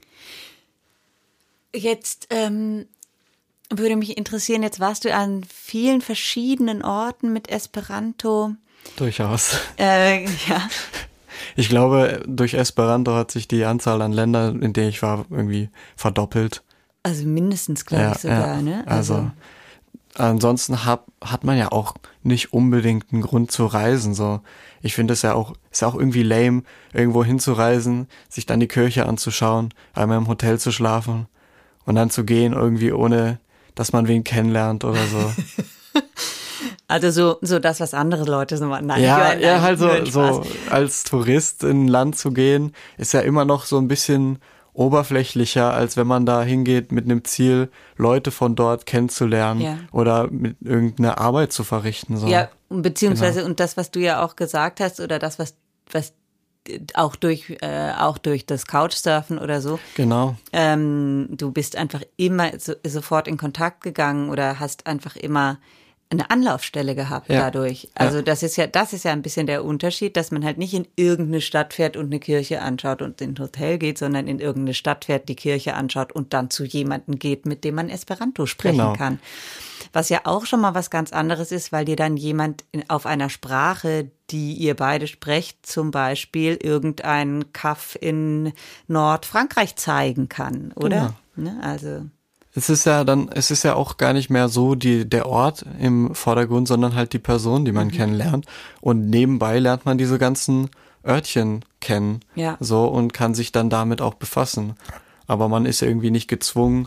Jetzt würde mich interessieren, jetzt warst du an vielen verschiedenen Orten mit Esperanto. Durchaus. Ja. Ich glaube, durch Esperanto hat sich die Anzahl an Ländern, in denen ich war, irgendwie verdoppelt. Also mindestens, glaube ich sogar, ja. ne? Also ansonsten hat man ja auch nicht unbedingt einen Grund zu reisen. So, ich finde es ist ja auch irgendwie lame, irgendwo hinzureisen, sich dann die Kirche anzuschauen, einmal im Hotel zu schlafen und dann zu gehen, irgendwie ohne, dass man wen kennenlernt oder so. Also so das, was andere Leute so machen. Nein, Ja, halt nur so als Tourist in ein Land zu gehen, ist ja immer noch so ein bisschen oberflächlicher, als wenn man da hingeht mit einem Ziel, Leute von dort kennenzulernen oder mit irgendeiner Arbeit zu verrichten. So. Ja, beziehungsweise und das, was du ja auch gesagt hast oder das, was auch durch das Couchsurfen oder so. Genau. Du bist einfach immer sofort in Kontakt gegangen oder hast einfach immer eine Anlaufstelle gehabt dadurch. Also das ist ja ein bisschen der Unterschied, dass man halt nicht in irgendeine Stadt fährt und eine Kirche anschaut und in ein Hotel geht, sondern in irgendeine Stadt fährt, die Kirche anschaut und dann zu jemandem geht, mit dem man Esperanto sprechen kann. Was ja auch schon mal was ganz anderes ist, weil dir dann jemand auf einer Sprache, die ihr beide sprecht, zum Beispiel irgendeinen Kaff in Nordfrankreich zeigen kann, oder? Genau. Ne? Also es ist ja auch gar nicht mehr so der Ort im Vordergrund, sondern halt die Person, die man kennenlernt. Und nebenbei lernt man diese ganzen Örtchen kennen. Ja. So, und kann sich dann damit auch befassen. Aber man ist irgendwie nicht gezwungen,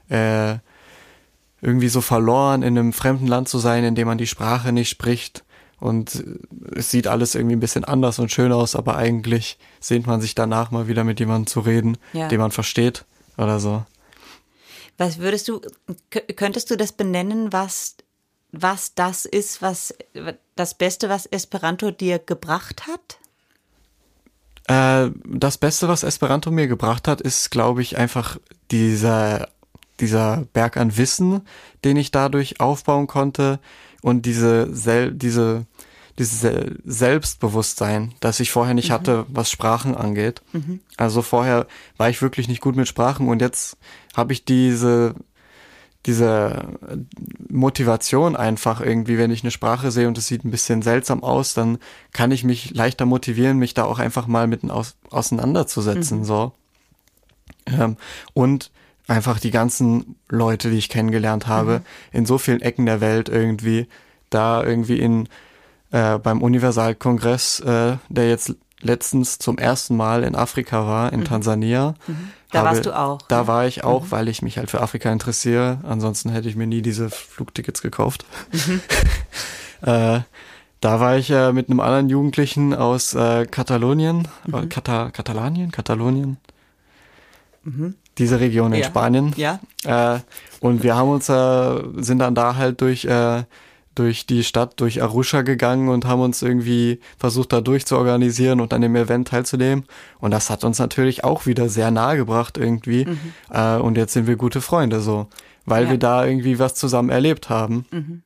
irgendwie so verloren in einem fremden Land zu sein, in dem man die Sprache nicht spricht. Und es sieht alles irgendwie ein bisschen anders und schön aus, aber eigentlich sehnt man sich danach mal wieder mit jemandem zu reden, den man versteht oder so. Was könntest du das benennen, was das ist, was das Beste, was Esperanto dir gebracht hat? Das Beste, was Esperanto mir gebracht hat, ist, glaube ich, einfach dieser Berg an Wissen, den ich dadurch aufbauen konnte und dieses Selbstbewusstsein, das ich vorher nicht hatte, was Sprachen angeht. Also vorher war ich wirklich nicht gut mit Sprachen und jetzt habe ich diese Motivation einfach irgendwie, wenn ich eine Sprache sehe und es sieht ein bisschen seltsam aus, dann kann ich mich leichter motivieren, mich da auch einfach mal mit auseinanderzusetzen, so. Und einfach die ganzen Leute, die ich kennengelernt habe, in so vielen Ecken der Welt irgendwie, da irgendwie beim Universalkongress, der jetzt letztens zum ersten Mal in Afrika war, in Tansania. Da warst du auch. Da war ich auch, weil ich mich halt für Afrika interessiere. Ansonsten hätte ich mir nie diese Flugtickets gekauft. Da war ich mit einem anderen Jugendlichen aus Katalonien, Katalonien. Diese Region in Spanien. Ja. Und wir haben uns sind dann da halt durch die Stadt, durch Arusha gegangen und haben uns irgendwie versucht, da durchzuorganisieren und an dem Event teilzunehmen. Und das hat uns natürlich auch wieder sehr nahe gebracht irgendwie. Und jetzt sind wir gute Freunde so, weil wir da irgendwie was zusammen erlebt haben.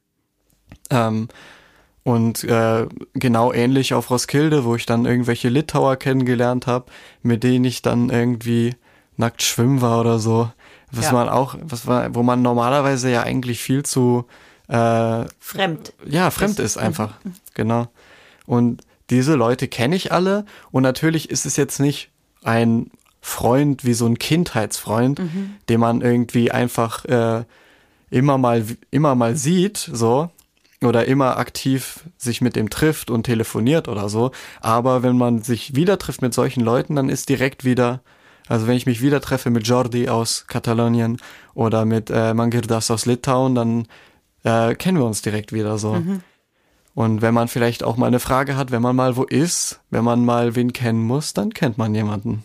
Und genau ähnlich auf Roskilde, wo ich dann irgendwelche Litauer kennengelernt habe, mit denen ich dann irgendwie nackt schwimmen war oder so. Wo man normalerweise ja eigentlich viel zu fremd. Ja, fremd ist einfach. Genau. Und diese Leute kenne ich alle und natürlich ist es jetzt nicht ein Freund wie so ein Kindheitsfreund, den man irgendwie einfach immer mal sieht, so, oder immer aktiv sich mit dem trifft und telefoniert oder so. Aber wenn man sich wieder trifft mit solchen Leuten, dann ist direkt wieder, also wenn ich mich wieder treffe mit Jordi aus Katalonien oder mit Mangirdas aus Litauen, dann kennen wir uns direkt wieder so. Und wenn man vielleicht auch mal eine Frage hat, wenn man mal wo ist, wenn man mal wen kennen muss, dann kennt man jemanden.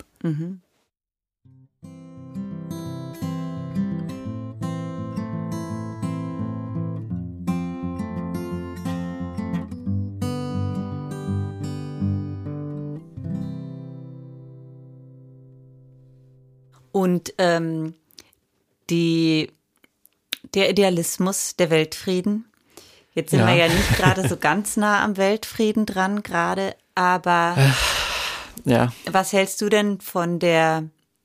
Und der Idealismus, der Weltfrieden. Jetzt sind wir ja nicht gerade so ganz nah am Weltfrieden dran gerade, aber was hältst du denn von der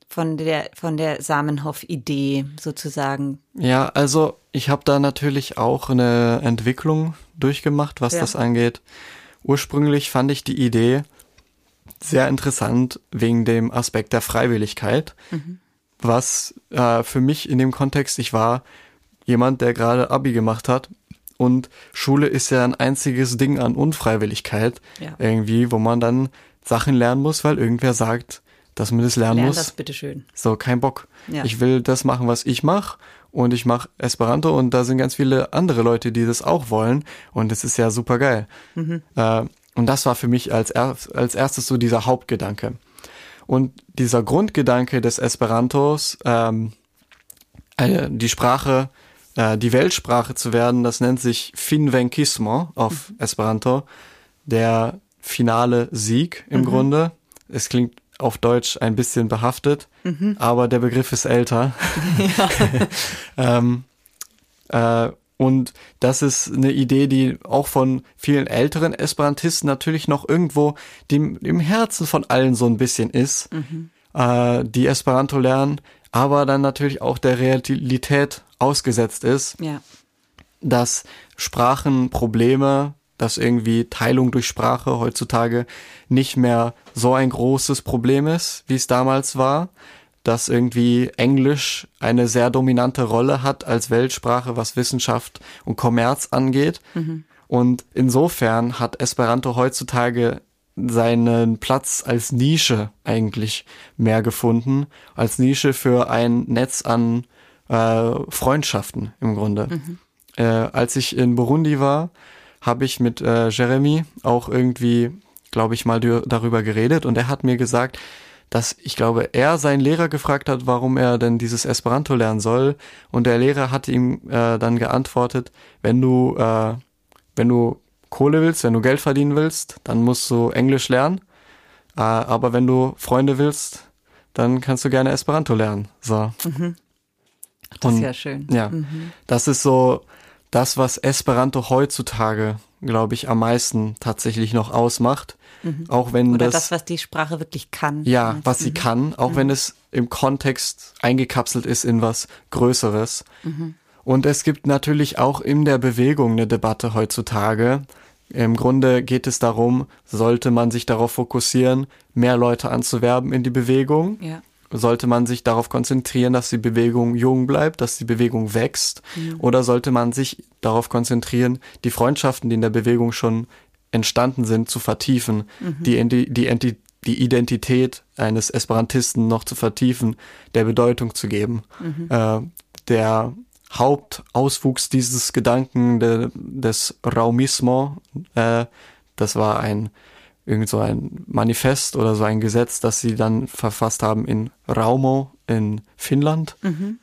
Zamenhof-Idee sozusagen? Ja, also ich habe da natürlich auch eine Entwicklung durchgemacht, was das angeht. Ursprünglich fand ich die Idee sehr interessant wegen dem Aspekt der Freiwilligkeit, was für mich in dem Kontext, ich war jemand, der gerade Abi gemacht hat und Schule ist ja ein einziges Ding an Unfreiwilligkeit irgendwie, wo man dann Sachen lernen muss, weil irgendwer sagt, dass man das lernen muss. Lern das bitteschön. So, kein Bock. Ja. Ich will das machen, was ich mache und ich mache Esperanto und da sind ganz viele andere Leute, die das auch wollen und das ist ja super geil. Und das war für mich als erstes so dieser Hauptgedanke. Und dieser Grundgedanke des Esperantos, die Sprache, die Weltsprache zu werden, das nennt sich Finvenkismo auf Esperanto, der finale Sieg im Grunde. Es klingt auf Deutsch ein bisschen behaftet, aber der Begriff ist älter. Und das ist eine Idee, die auch von vielen älteren Esperantisten natürlich noch irgendwo im Herzen von allen so ein bisschen ist, die Esperanto lernen, aber dann natürlich auch der Realität ausgesetzt ist, dass Sprachenprobleme, dass irgendwie Teilung durch Sprache heutzutage nicht mehr so ein großes Problem ist, wie es damals war, dass irgendwie Englisch eine sehr dominante Rolle hat als Weltsprache, was Wissenschaft und Kommerz angeht. Und insofern hat Esperanto heutzutage seinen Platz als Nische eigentlich mehr gefunden, als Nische für ein Netz an Freundschaften im Grunde. Als ich in Burundi war, habe ich mit Jeremy auch irgendwie, glaube ich, mal darüber geredet und er hat mir gesagt, dass ich glaube, er seinen Lehrer gefragt hat, warum er denn dieses Esperanto lernen soll und der Lehrer hat ihm dann geantwortet, wenn du Kohle willst, wenn du Geld verdienen willst, dann musst du Englisch lernen, aber wenn du Freunde willst, dann kannst du gerne Esperanto lernen. So. Das ist ja schön. Ja, das ist so das, was Esperanto heutzutage, glaube ich, am meisten tatsächlich noch ausmacht. Auch wenn Oder das, was die Sprache wirklich kann. Ja, was sie kann, auch wenn es im Kontext eingekapselt ist in was Größeres. Und es gibt natürlich auch in der Bewegung eine Debatte heutzutage. Im Grunde geht es darum, sollte man sich darauf fokussieren, mehr Leute anzuwerben in die Bewegung? Ja. Sollte man sich darauf konzentrieren, dass die Bewegung jung bleibt, dass die Bewegung wächst? Oder sollte man sich darauf konzentrieren, die Freundschaften, die in der Bewegung schon entstanden sind, zu vertiefen, die Identität eines Esperantisten noch zu vertiefen, der Bedeutung zu geben? Der Hauptauswuchs dieses Gedanken des Raumismo, das war irgend so ein Manifest oder so ein Gesetz, das sie dann verfasst haben in Raumo in Finnland,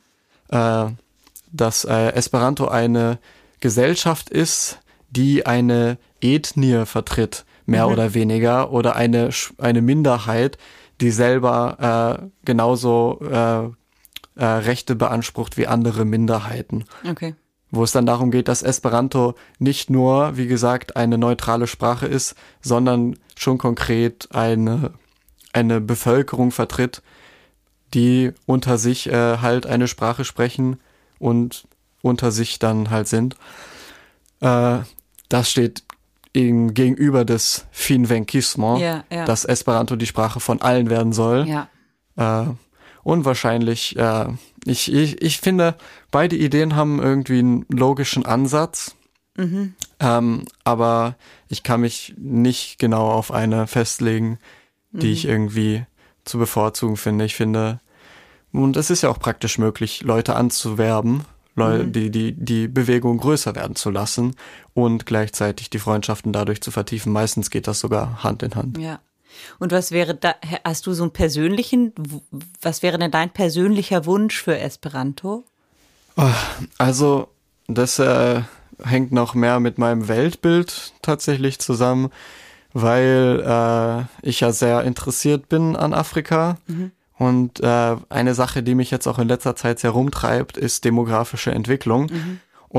dass Esperanto eine Gesellschaft ist, die eine Ethnie vertritt, mehr oder weniger, oder eine Minderheit, die selber genauso Rechte beansprucht wie andere Minderheiten. Okay. Wo es dann darum geht, dass Esperanto nicht nur, wie gesagt, eine neutrale Sprache ist, sondern schon konkret eine Bevölkerung vertritt, die unter sich halt eine Sprache sprechen und unter sich dann halt sind. Das steht gegenüber des Finvenkismo, dass Esperanto die Sprache von allen werden soll. Und wahrscheinlich, ich finde, beide Ideen haben irgendwie einen logischen Ansatz, aber ich kann mich nicht genau auf eine festlegen, die ich irgendwie zu bevorzugen finde. Ich finde, und es ist ja auch praktisch möglich, Leute anzuwerben, die Bewegung größer werden zu lassen und gleichzeitig die Freundschaften dadurch zu vertiefen. Meistens geht das sogar Hand in Hand. Ja. Und was wäre hast du so was wäre denn dein persönlicher Wunsch für Esperanto? Also, das hängt noch mehr mit meinem Weltbild tatsächlich zusammen, weil ich ja sehr interessiert bin an Afrika. Und eine Sache, die mich jetzt auch in letzter Zeit sehr rumtreibt, ist demografische Entwicklung. Und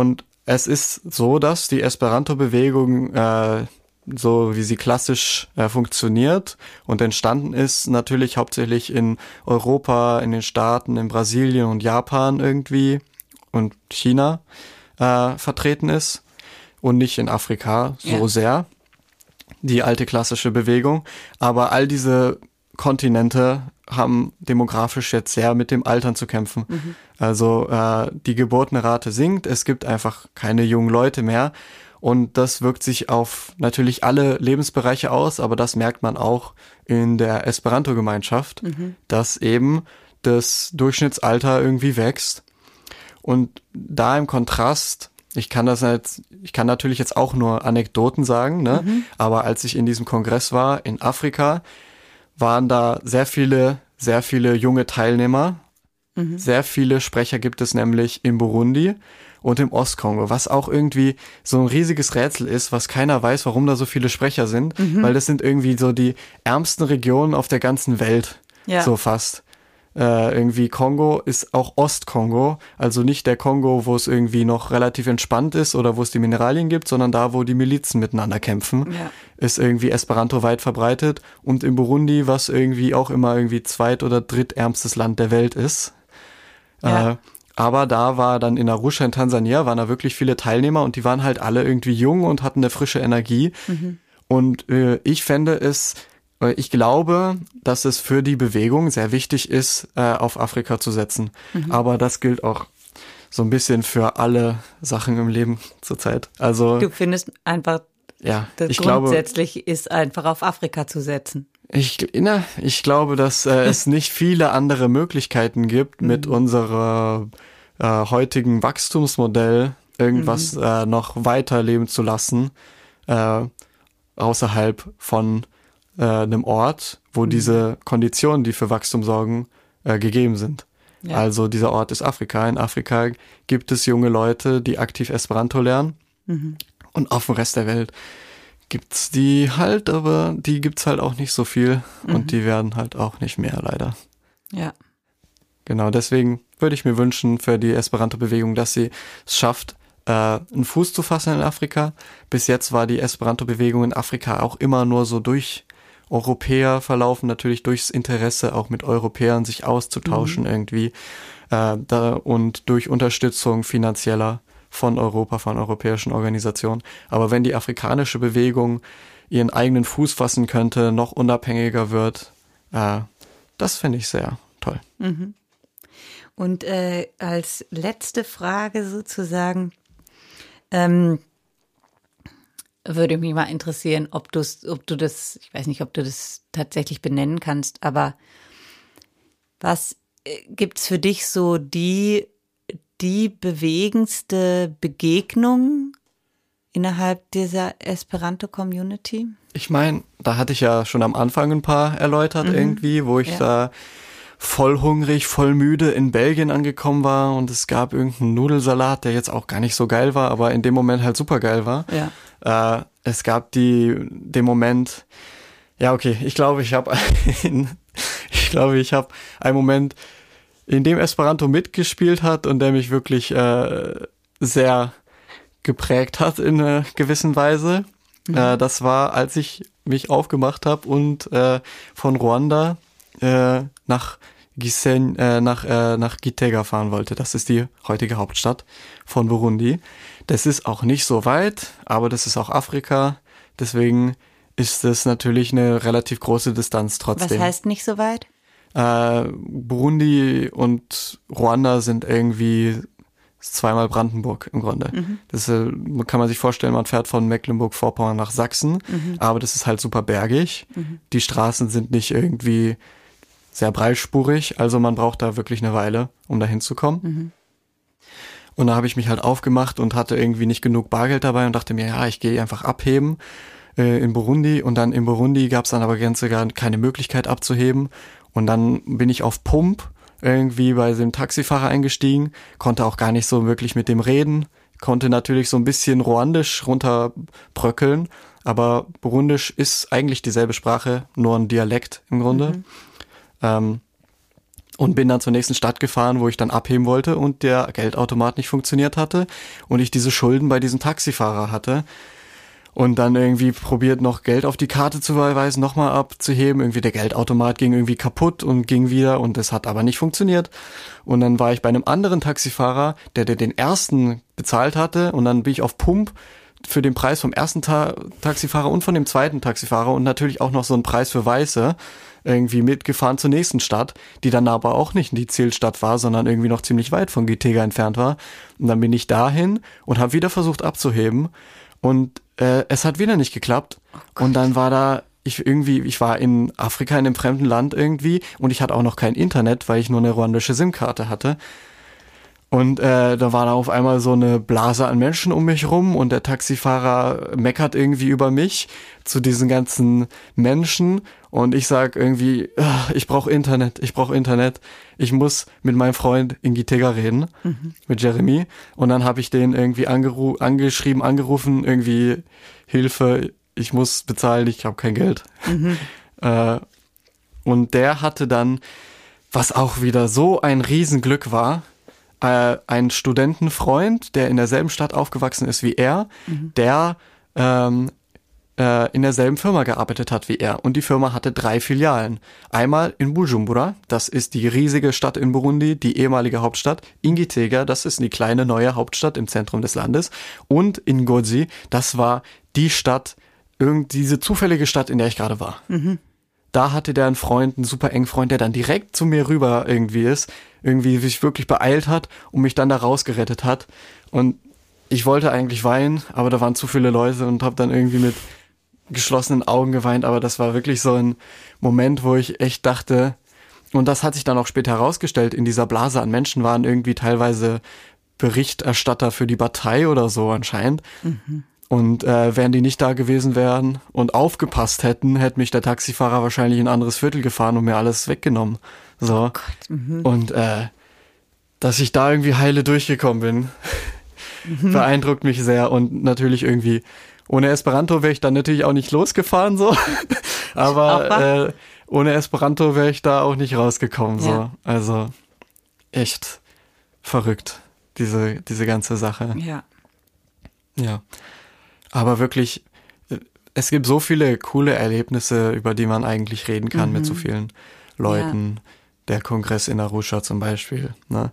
Es ist so, dass die Esperanto-Bewegung, so wie sie klassisch funktioniert und entstanden ist, natürlich hauptsächlich in Europa, in den Staaten, in Brasilien und Japan irgendwie und China vertreten ist und nicht in Afrika so sehr, die alte klassische Bewegung. Aber all diese Kontinente haben demografisch jetzt sehr mit dem Altern zu kämpfen. Also die Geburtenrate sinkt, es gibt einfach keine jungen Leute mehr und das wirkt sich auf natürlich alle Lebensbereiche aus, aber das merkt man auch in der Esperanto-Gemeinschaft, dass eben das Durchschnittsalter irgendwie wächst. Und da im Kontrast, ich kann natürlich jetzt auch nur Anekdoten sagen, ne? Aber als ich in diesem Kongress war in Afrika, waren da sehr viele junge Teilnehmer. Sehr viele Sprecher gibt es nämlich in Burundi und im Ostkongo, was auch irgendwie so ein riesiges Rätsel ist, was keiner weiß, warum da so viele Sprecher sind, weil das sind irgendwie so die ärmsten Regionen auf der ganzen Welt, so fast. Irgendwie Kongo ist auch Ostkongo, also nicht der Kongo, wo es irgendwie noch relativ entspannt ist oder wo es die Mineralien gibt, sondern da, wo die Milizen miteinander kämpfen, ist irgendwie Esperanto weit verbreitet und in Burundi, was irgendwie auch immer irgendwie zweit- oder drittärmstes Land der Welt ist. Aber da war dann in Arusha in Tansania, waren da wirklich viele Teilnehmer und die waren halt alle irgendwie jung und hatten eine frische Energie. Und ich glaube, dass es für die Bewegung sehr wichtig ist, auf Afrika zu setzen. Aber das gilt auch so ein bisschen für alle Sachen im Leben zurzeit. Also du findest einfach, grundsätzlich ist einfach auf Afrika zu setzen. Ich glaube, dass es nicht viele andere Möglichkeiten gibt, mit unserer heutigen Wachstumsmodell irgendwas noch weiterleben zu lassen, außerhalb von einem Ort, wo diese Konditionen, die für Wachstum sorgen, gegeben sind. Ja. Also dieser Ort ist Afrika. In Afrika gibt es junge Leute, die aktiv Esperanto lernen. Und auf dem Rest der Welt gibt's die halt, aber die gibt's halt auch nicht so viel. Und die werden halt auch nicht mehr, leider. Ja. Genau, deswegen würde ich mir wünschen für die Esperanto-Bewegung, dass sie es schafft, einen Fuß zu fassen in Afrika. Bis jetzt war die Esperanto-Bewegung in Afrika auch immer nur so durch Europäer verlaufen, natürlich durchs Interesse auch mit Europäern sich auszutauschen irgendwie und durch Unterstützung finanzieller von Europa, von europäischen Organisationen. Aber wenn die afrikanische Bewegung ihren eigenen Fuß fassen könnte, noch unabhängiger wird, das finde ich sehr toll. Und als letzte Frage sozusagen, würde mich mal interessieren, ob du das, ich weiß nicht, ob du das tatsächlich benennen kannst, aber was gibt's für dich so die bewegendste Begegnung innerhalb dieser Esperanto-Community? Ich meine, da hatte ich ja schon am Anfang ein paar erläutert irgendwie, wo ich da voll hungrig, voll müde in Belgien angekommen war und es gab irgendeinen Nudelsalat, der jetzt auch gar nicht so geil war, aber in dem Moment halt super geil war. Ja. Es gab den Moment, ich glaube, ich habe einen Moment, in dem Esperanto mitgespielt hat und der mich wirklich sehr geprägt hat in einer gewissen Weise. Das war, als ich mich aufgemacht habe und von Ruanda nach Gitega fahren wollte. Das ist die heutige Hauptstadt von Burundi. Das ist auch nicht so weit, aber das ist auch Afrika. Deswegen ist es natürlich eine relativ große Distanz trotzdem. Was heißt nicht so weit? Burundi und Ruanda sind irgendwie zweimal Brandenburg im Grunde. Das kann man sich vorstellen, man fährt von Mecklenburg-Vorpommern nach Sachsen, aber das ist halt super bergig. Die Straßen sind nicht irgendwie sehr breitspurig, also man braucht da wirklich eine Weile, um da hinzukommen. Und da habe ich mich halt aufgemacht und hatte irgendwie nicht genug Bargeld dabei und dachte mir, ich gehe einfach abheben in Burundi. Und dann in Burundi gab es dann aber gar keine Möglichkeit abzuheben. Und dann bin ich auf Pump irgendwie bei dem Taxifahrer eingestiegen, konnte auch gar nicht so wirklich mit dem reden, konnte natürlich so ein bisschen Ruandisch runterbröckeln, aber Burundisch ist eigentlich dieselbe Sprache, nur ein Dialekt im Grunde. Und bin dann zur nächsten Stadt gefahren, wo ich dann abheben wollte und der Geldautomat nicht funktioniert hatte und ich diese Schulden bei diesem Taxifahrer hatte. Und dann irgendwie probiert noch Geld auf die Karte zu überweisen, nochmal abzuheben. Irgendwie der Geldautomat ging irgendwie kaputt und ging wieder und das hat aber nicht funktioniert. Und dann war ich bei einem anderen Taxifahrer, der den ersten bezahlt hatte und dann bin ich auf Pump für den Preis vom ersten Taxifahrer und von dem zweiten Taxifahrer und natürlich auch noch so einen Preis für Weiße irgendwie mitgefahren zur nächsten Stadt, die dann aber auch nicht die Zielstadt war, sondern irgendwie noch ziemlich weit von Gitega entfernt war. Und dann bin ich dahin und habe wieder versucht abzuheben und es hat wieder nicht geklappt. Und dann war da, ich war in Afrika in einem fremden Land irgendwie und ich hatte auch noch kein Internet, weil ich nur eine ruandische SIM-Karte hatte. Und da war da auf einmal so eine Blase an Menschen um mich rum und der Taxifahrer meckert irgendwie über mich zu diesen ganzen Menschen und ich sag irgendwie, ich brauche Internet, ich muss mit meinem Freund in Gitega reden, mit Jeremy. Und dann habe ich den irgendwie angerufen, irgendwie Hilfe, ich muss bezahlen, ich habe kein Geld. Und der hatte dann, was auch wieder so ein Riesenglück war, ein Studentenfreund, der in derselben Stadt aufgewachsen ist wie er, der in derselben Firma gearbeitet hat wie er. Und die Firma hatte 3 Filialen. Einmal in Bujumbura, das ist die riesige Stadt in Burundi, die ehemalige Hauptstadt. In Gitega, das ist die kleine neue Hauptstadt im Zentrum des Landes. Und in Ngozi, das war die Stadt, diese zufällige Stadt, in der ich gerade war. Da hatte der einen Freund, einen super engen Freund, der dann direkt zu mir rüber irgendwie sich wirklich beeilt hat und mich dann da rausgerettet hat. Und ich wollte eigentlich weinen, aber da waren zu viele Leute und habe dann irgendwie mit geschlossenen Augen geweint. Aber das war wirklich so ein Moment, wo ich echt dachte, und das hat sich dann auch später herausgestellt, in dieser Blase an Menschen waren irgendwie teilweise Berichterstatter für die Partei oder so anscheinend. Und wären die nicht da gewesen wären und aufgepasst hätten, hätte mich der Taxifahrer wahrscheinlich in ein anderes Viertel gefahren und mir alles weggenommen. So. Oh Gott, und dass ich da irgendwie heile durchgekommen bin, beeindruckt mich sehr. Und natürlich irgendwie, ohne Esperanto wäre ich dann natürlich auch nicht losgefahren, so. Aber ohne Esperanto wäre ich da auch nicht rausgekommen, so. Ja. Also echt verrückt, diese ganze Sache. Ja. Ja. Aber wirklich, es gibt so viele coole Erlebnisse, über die man eigentlich reden kann mit so vielen Leuten. Ja. Der Kongress in Arusha zum Beispiel, ne?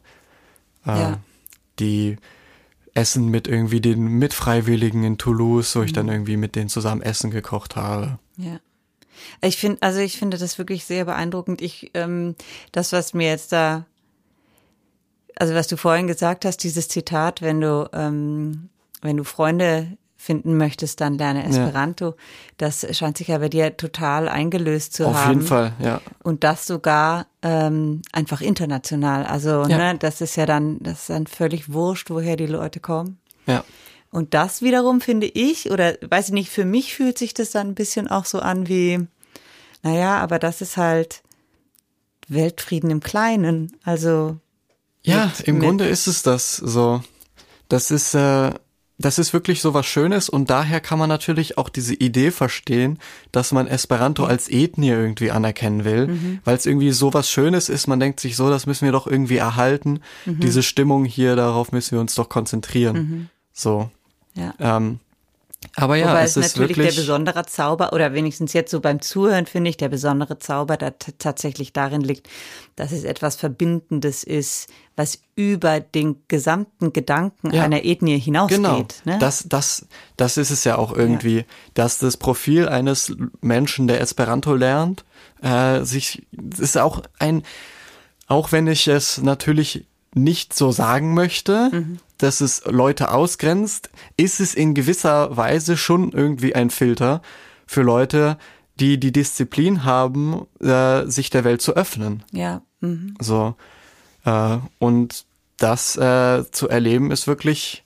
Die Essen mit irgendwie den Mitfreiwilligen in Toulouse, wo ich dann irgendwie mit denen zusammen Essen gekocht habe. Ja. Ich finde das wirklich sehr beeindruckend. Das, was mir jetzt da, also was du vorhin gesagt hast, dieses Zitat, wenn du Freunde finden möchtest, dann lerne Esperanto. Ja. Das scheint sich ja bei dir total eingelöst zu haben. Auf jeden Fall, ja. Und das sogar einfach international. Also das ist dann völlig wurscht, woher die Leute kommen. Ja. Und das wiederum finde ich, oder weiß ich nicht, für mich fühlt sich das dann ein bisschen auch so an wie, aber das ist halt Weltfrieden im Kleinen. Also ja, im Grunde ist es das so. Das ist wirklich so was Schönes und daher kann man natürlich auch diese Idee verstehen, dass man Esperanto als Ethnie irgendwie anerkennen will, weil es irgendwie so was Schönes ist. Man denkt sich so, das müssen wir doch irgendwie erhalten. Diese Stimmung hier, darauf müssen wir uns doch konzentrieren. So. Ja. Aber ja, wobei es ist natürlich wirklich der besondere Zauber, oder wenigstens jetzt so beim Zuhören finde ich, der besondere Zauber da tatsächlich darin liegt, dass es etwas Verbindendes ist, was über den gesamten Gedanken einer Ethnie hinausgeht. Genau, ne? Das ist es ja auch irgendwie, dass das Profil eines Menschen, der Esperanto lernt, ist auch auch wenn ich es natürlich nicht so sagen möchte, dass es Leute ausgrenzt, ist es in gewisser Weise schon irgendwie ein Filter für Leute, die die Disziplin haben, sich der Welt zu öffnen. Ja. So. Und das zu erleben ist wirklich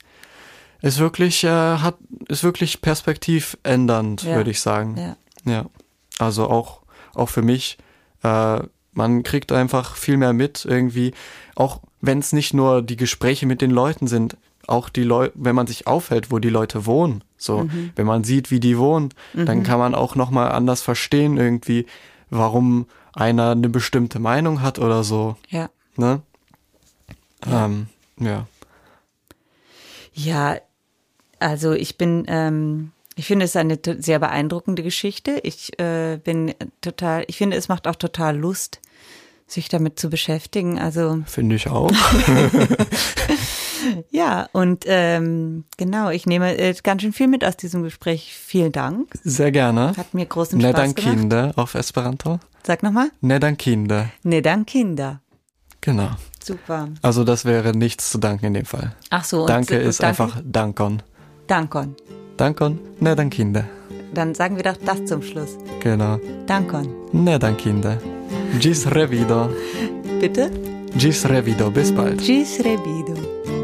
perspektivändernd, würde ich sagen. Ja. Also auch für mich, man kriegt einfach viel mehr mit irgendwie, auch wenn es nicht nur die Gespräche mit den Leuten sind, auch die Leute, wenn man sich aufhält, wo die Leute wohnen, so, wenn man sieht, wie die wohnen, dann kann man auch nochmal anders verstehen irgendwie, warum einer eine bestimmte Meinung hat oder so. Ja. Ne? Ja. Ja, also ich finde es eine sehr beeindruckende Geschichte. Ich finde, es macht auch total Lust, sich damit zu beschäftigen. Also Finde ich auch. ja, und genau, ich nehme ganz schön viel mit aus diesem Gespräch. Vielen Dank. Sehr gerne. Hat mir großen Spaß gemacht. Nedankinde auf Esperanto. Sag nochmal. Nedankinde. Nedankinde. Genau. Super. Also das wäre nichts zu danken in dem Fall. Ach so. Danke und ist danke? einfach Dankon. Dankon. Dankon, nedankinde. Dann sagen wir doch das zum Schluss. Genau. Dankon. Nedankinde. Gis revido. Bitte? Gis revido. Bis bald. Gis revido.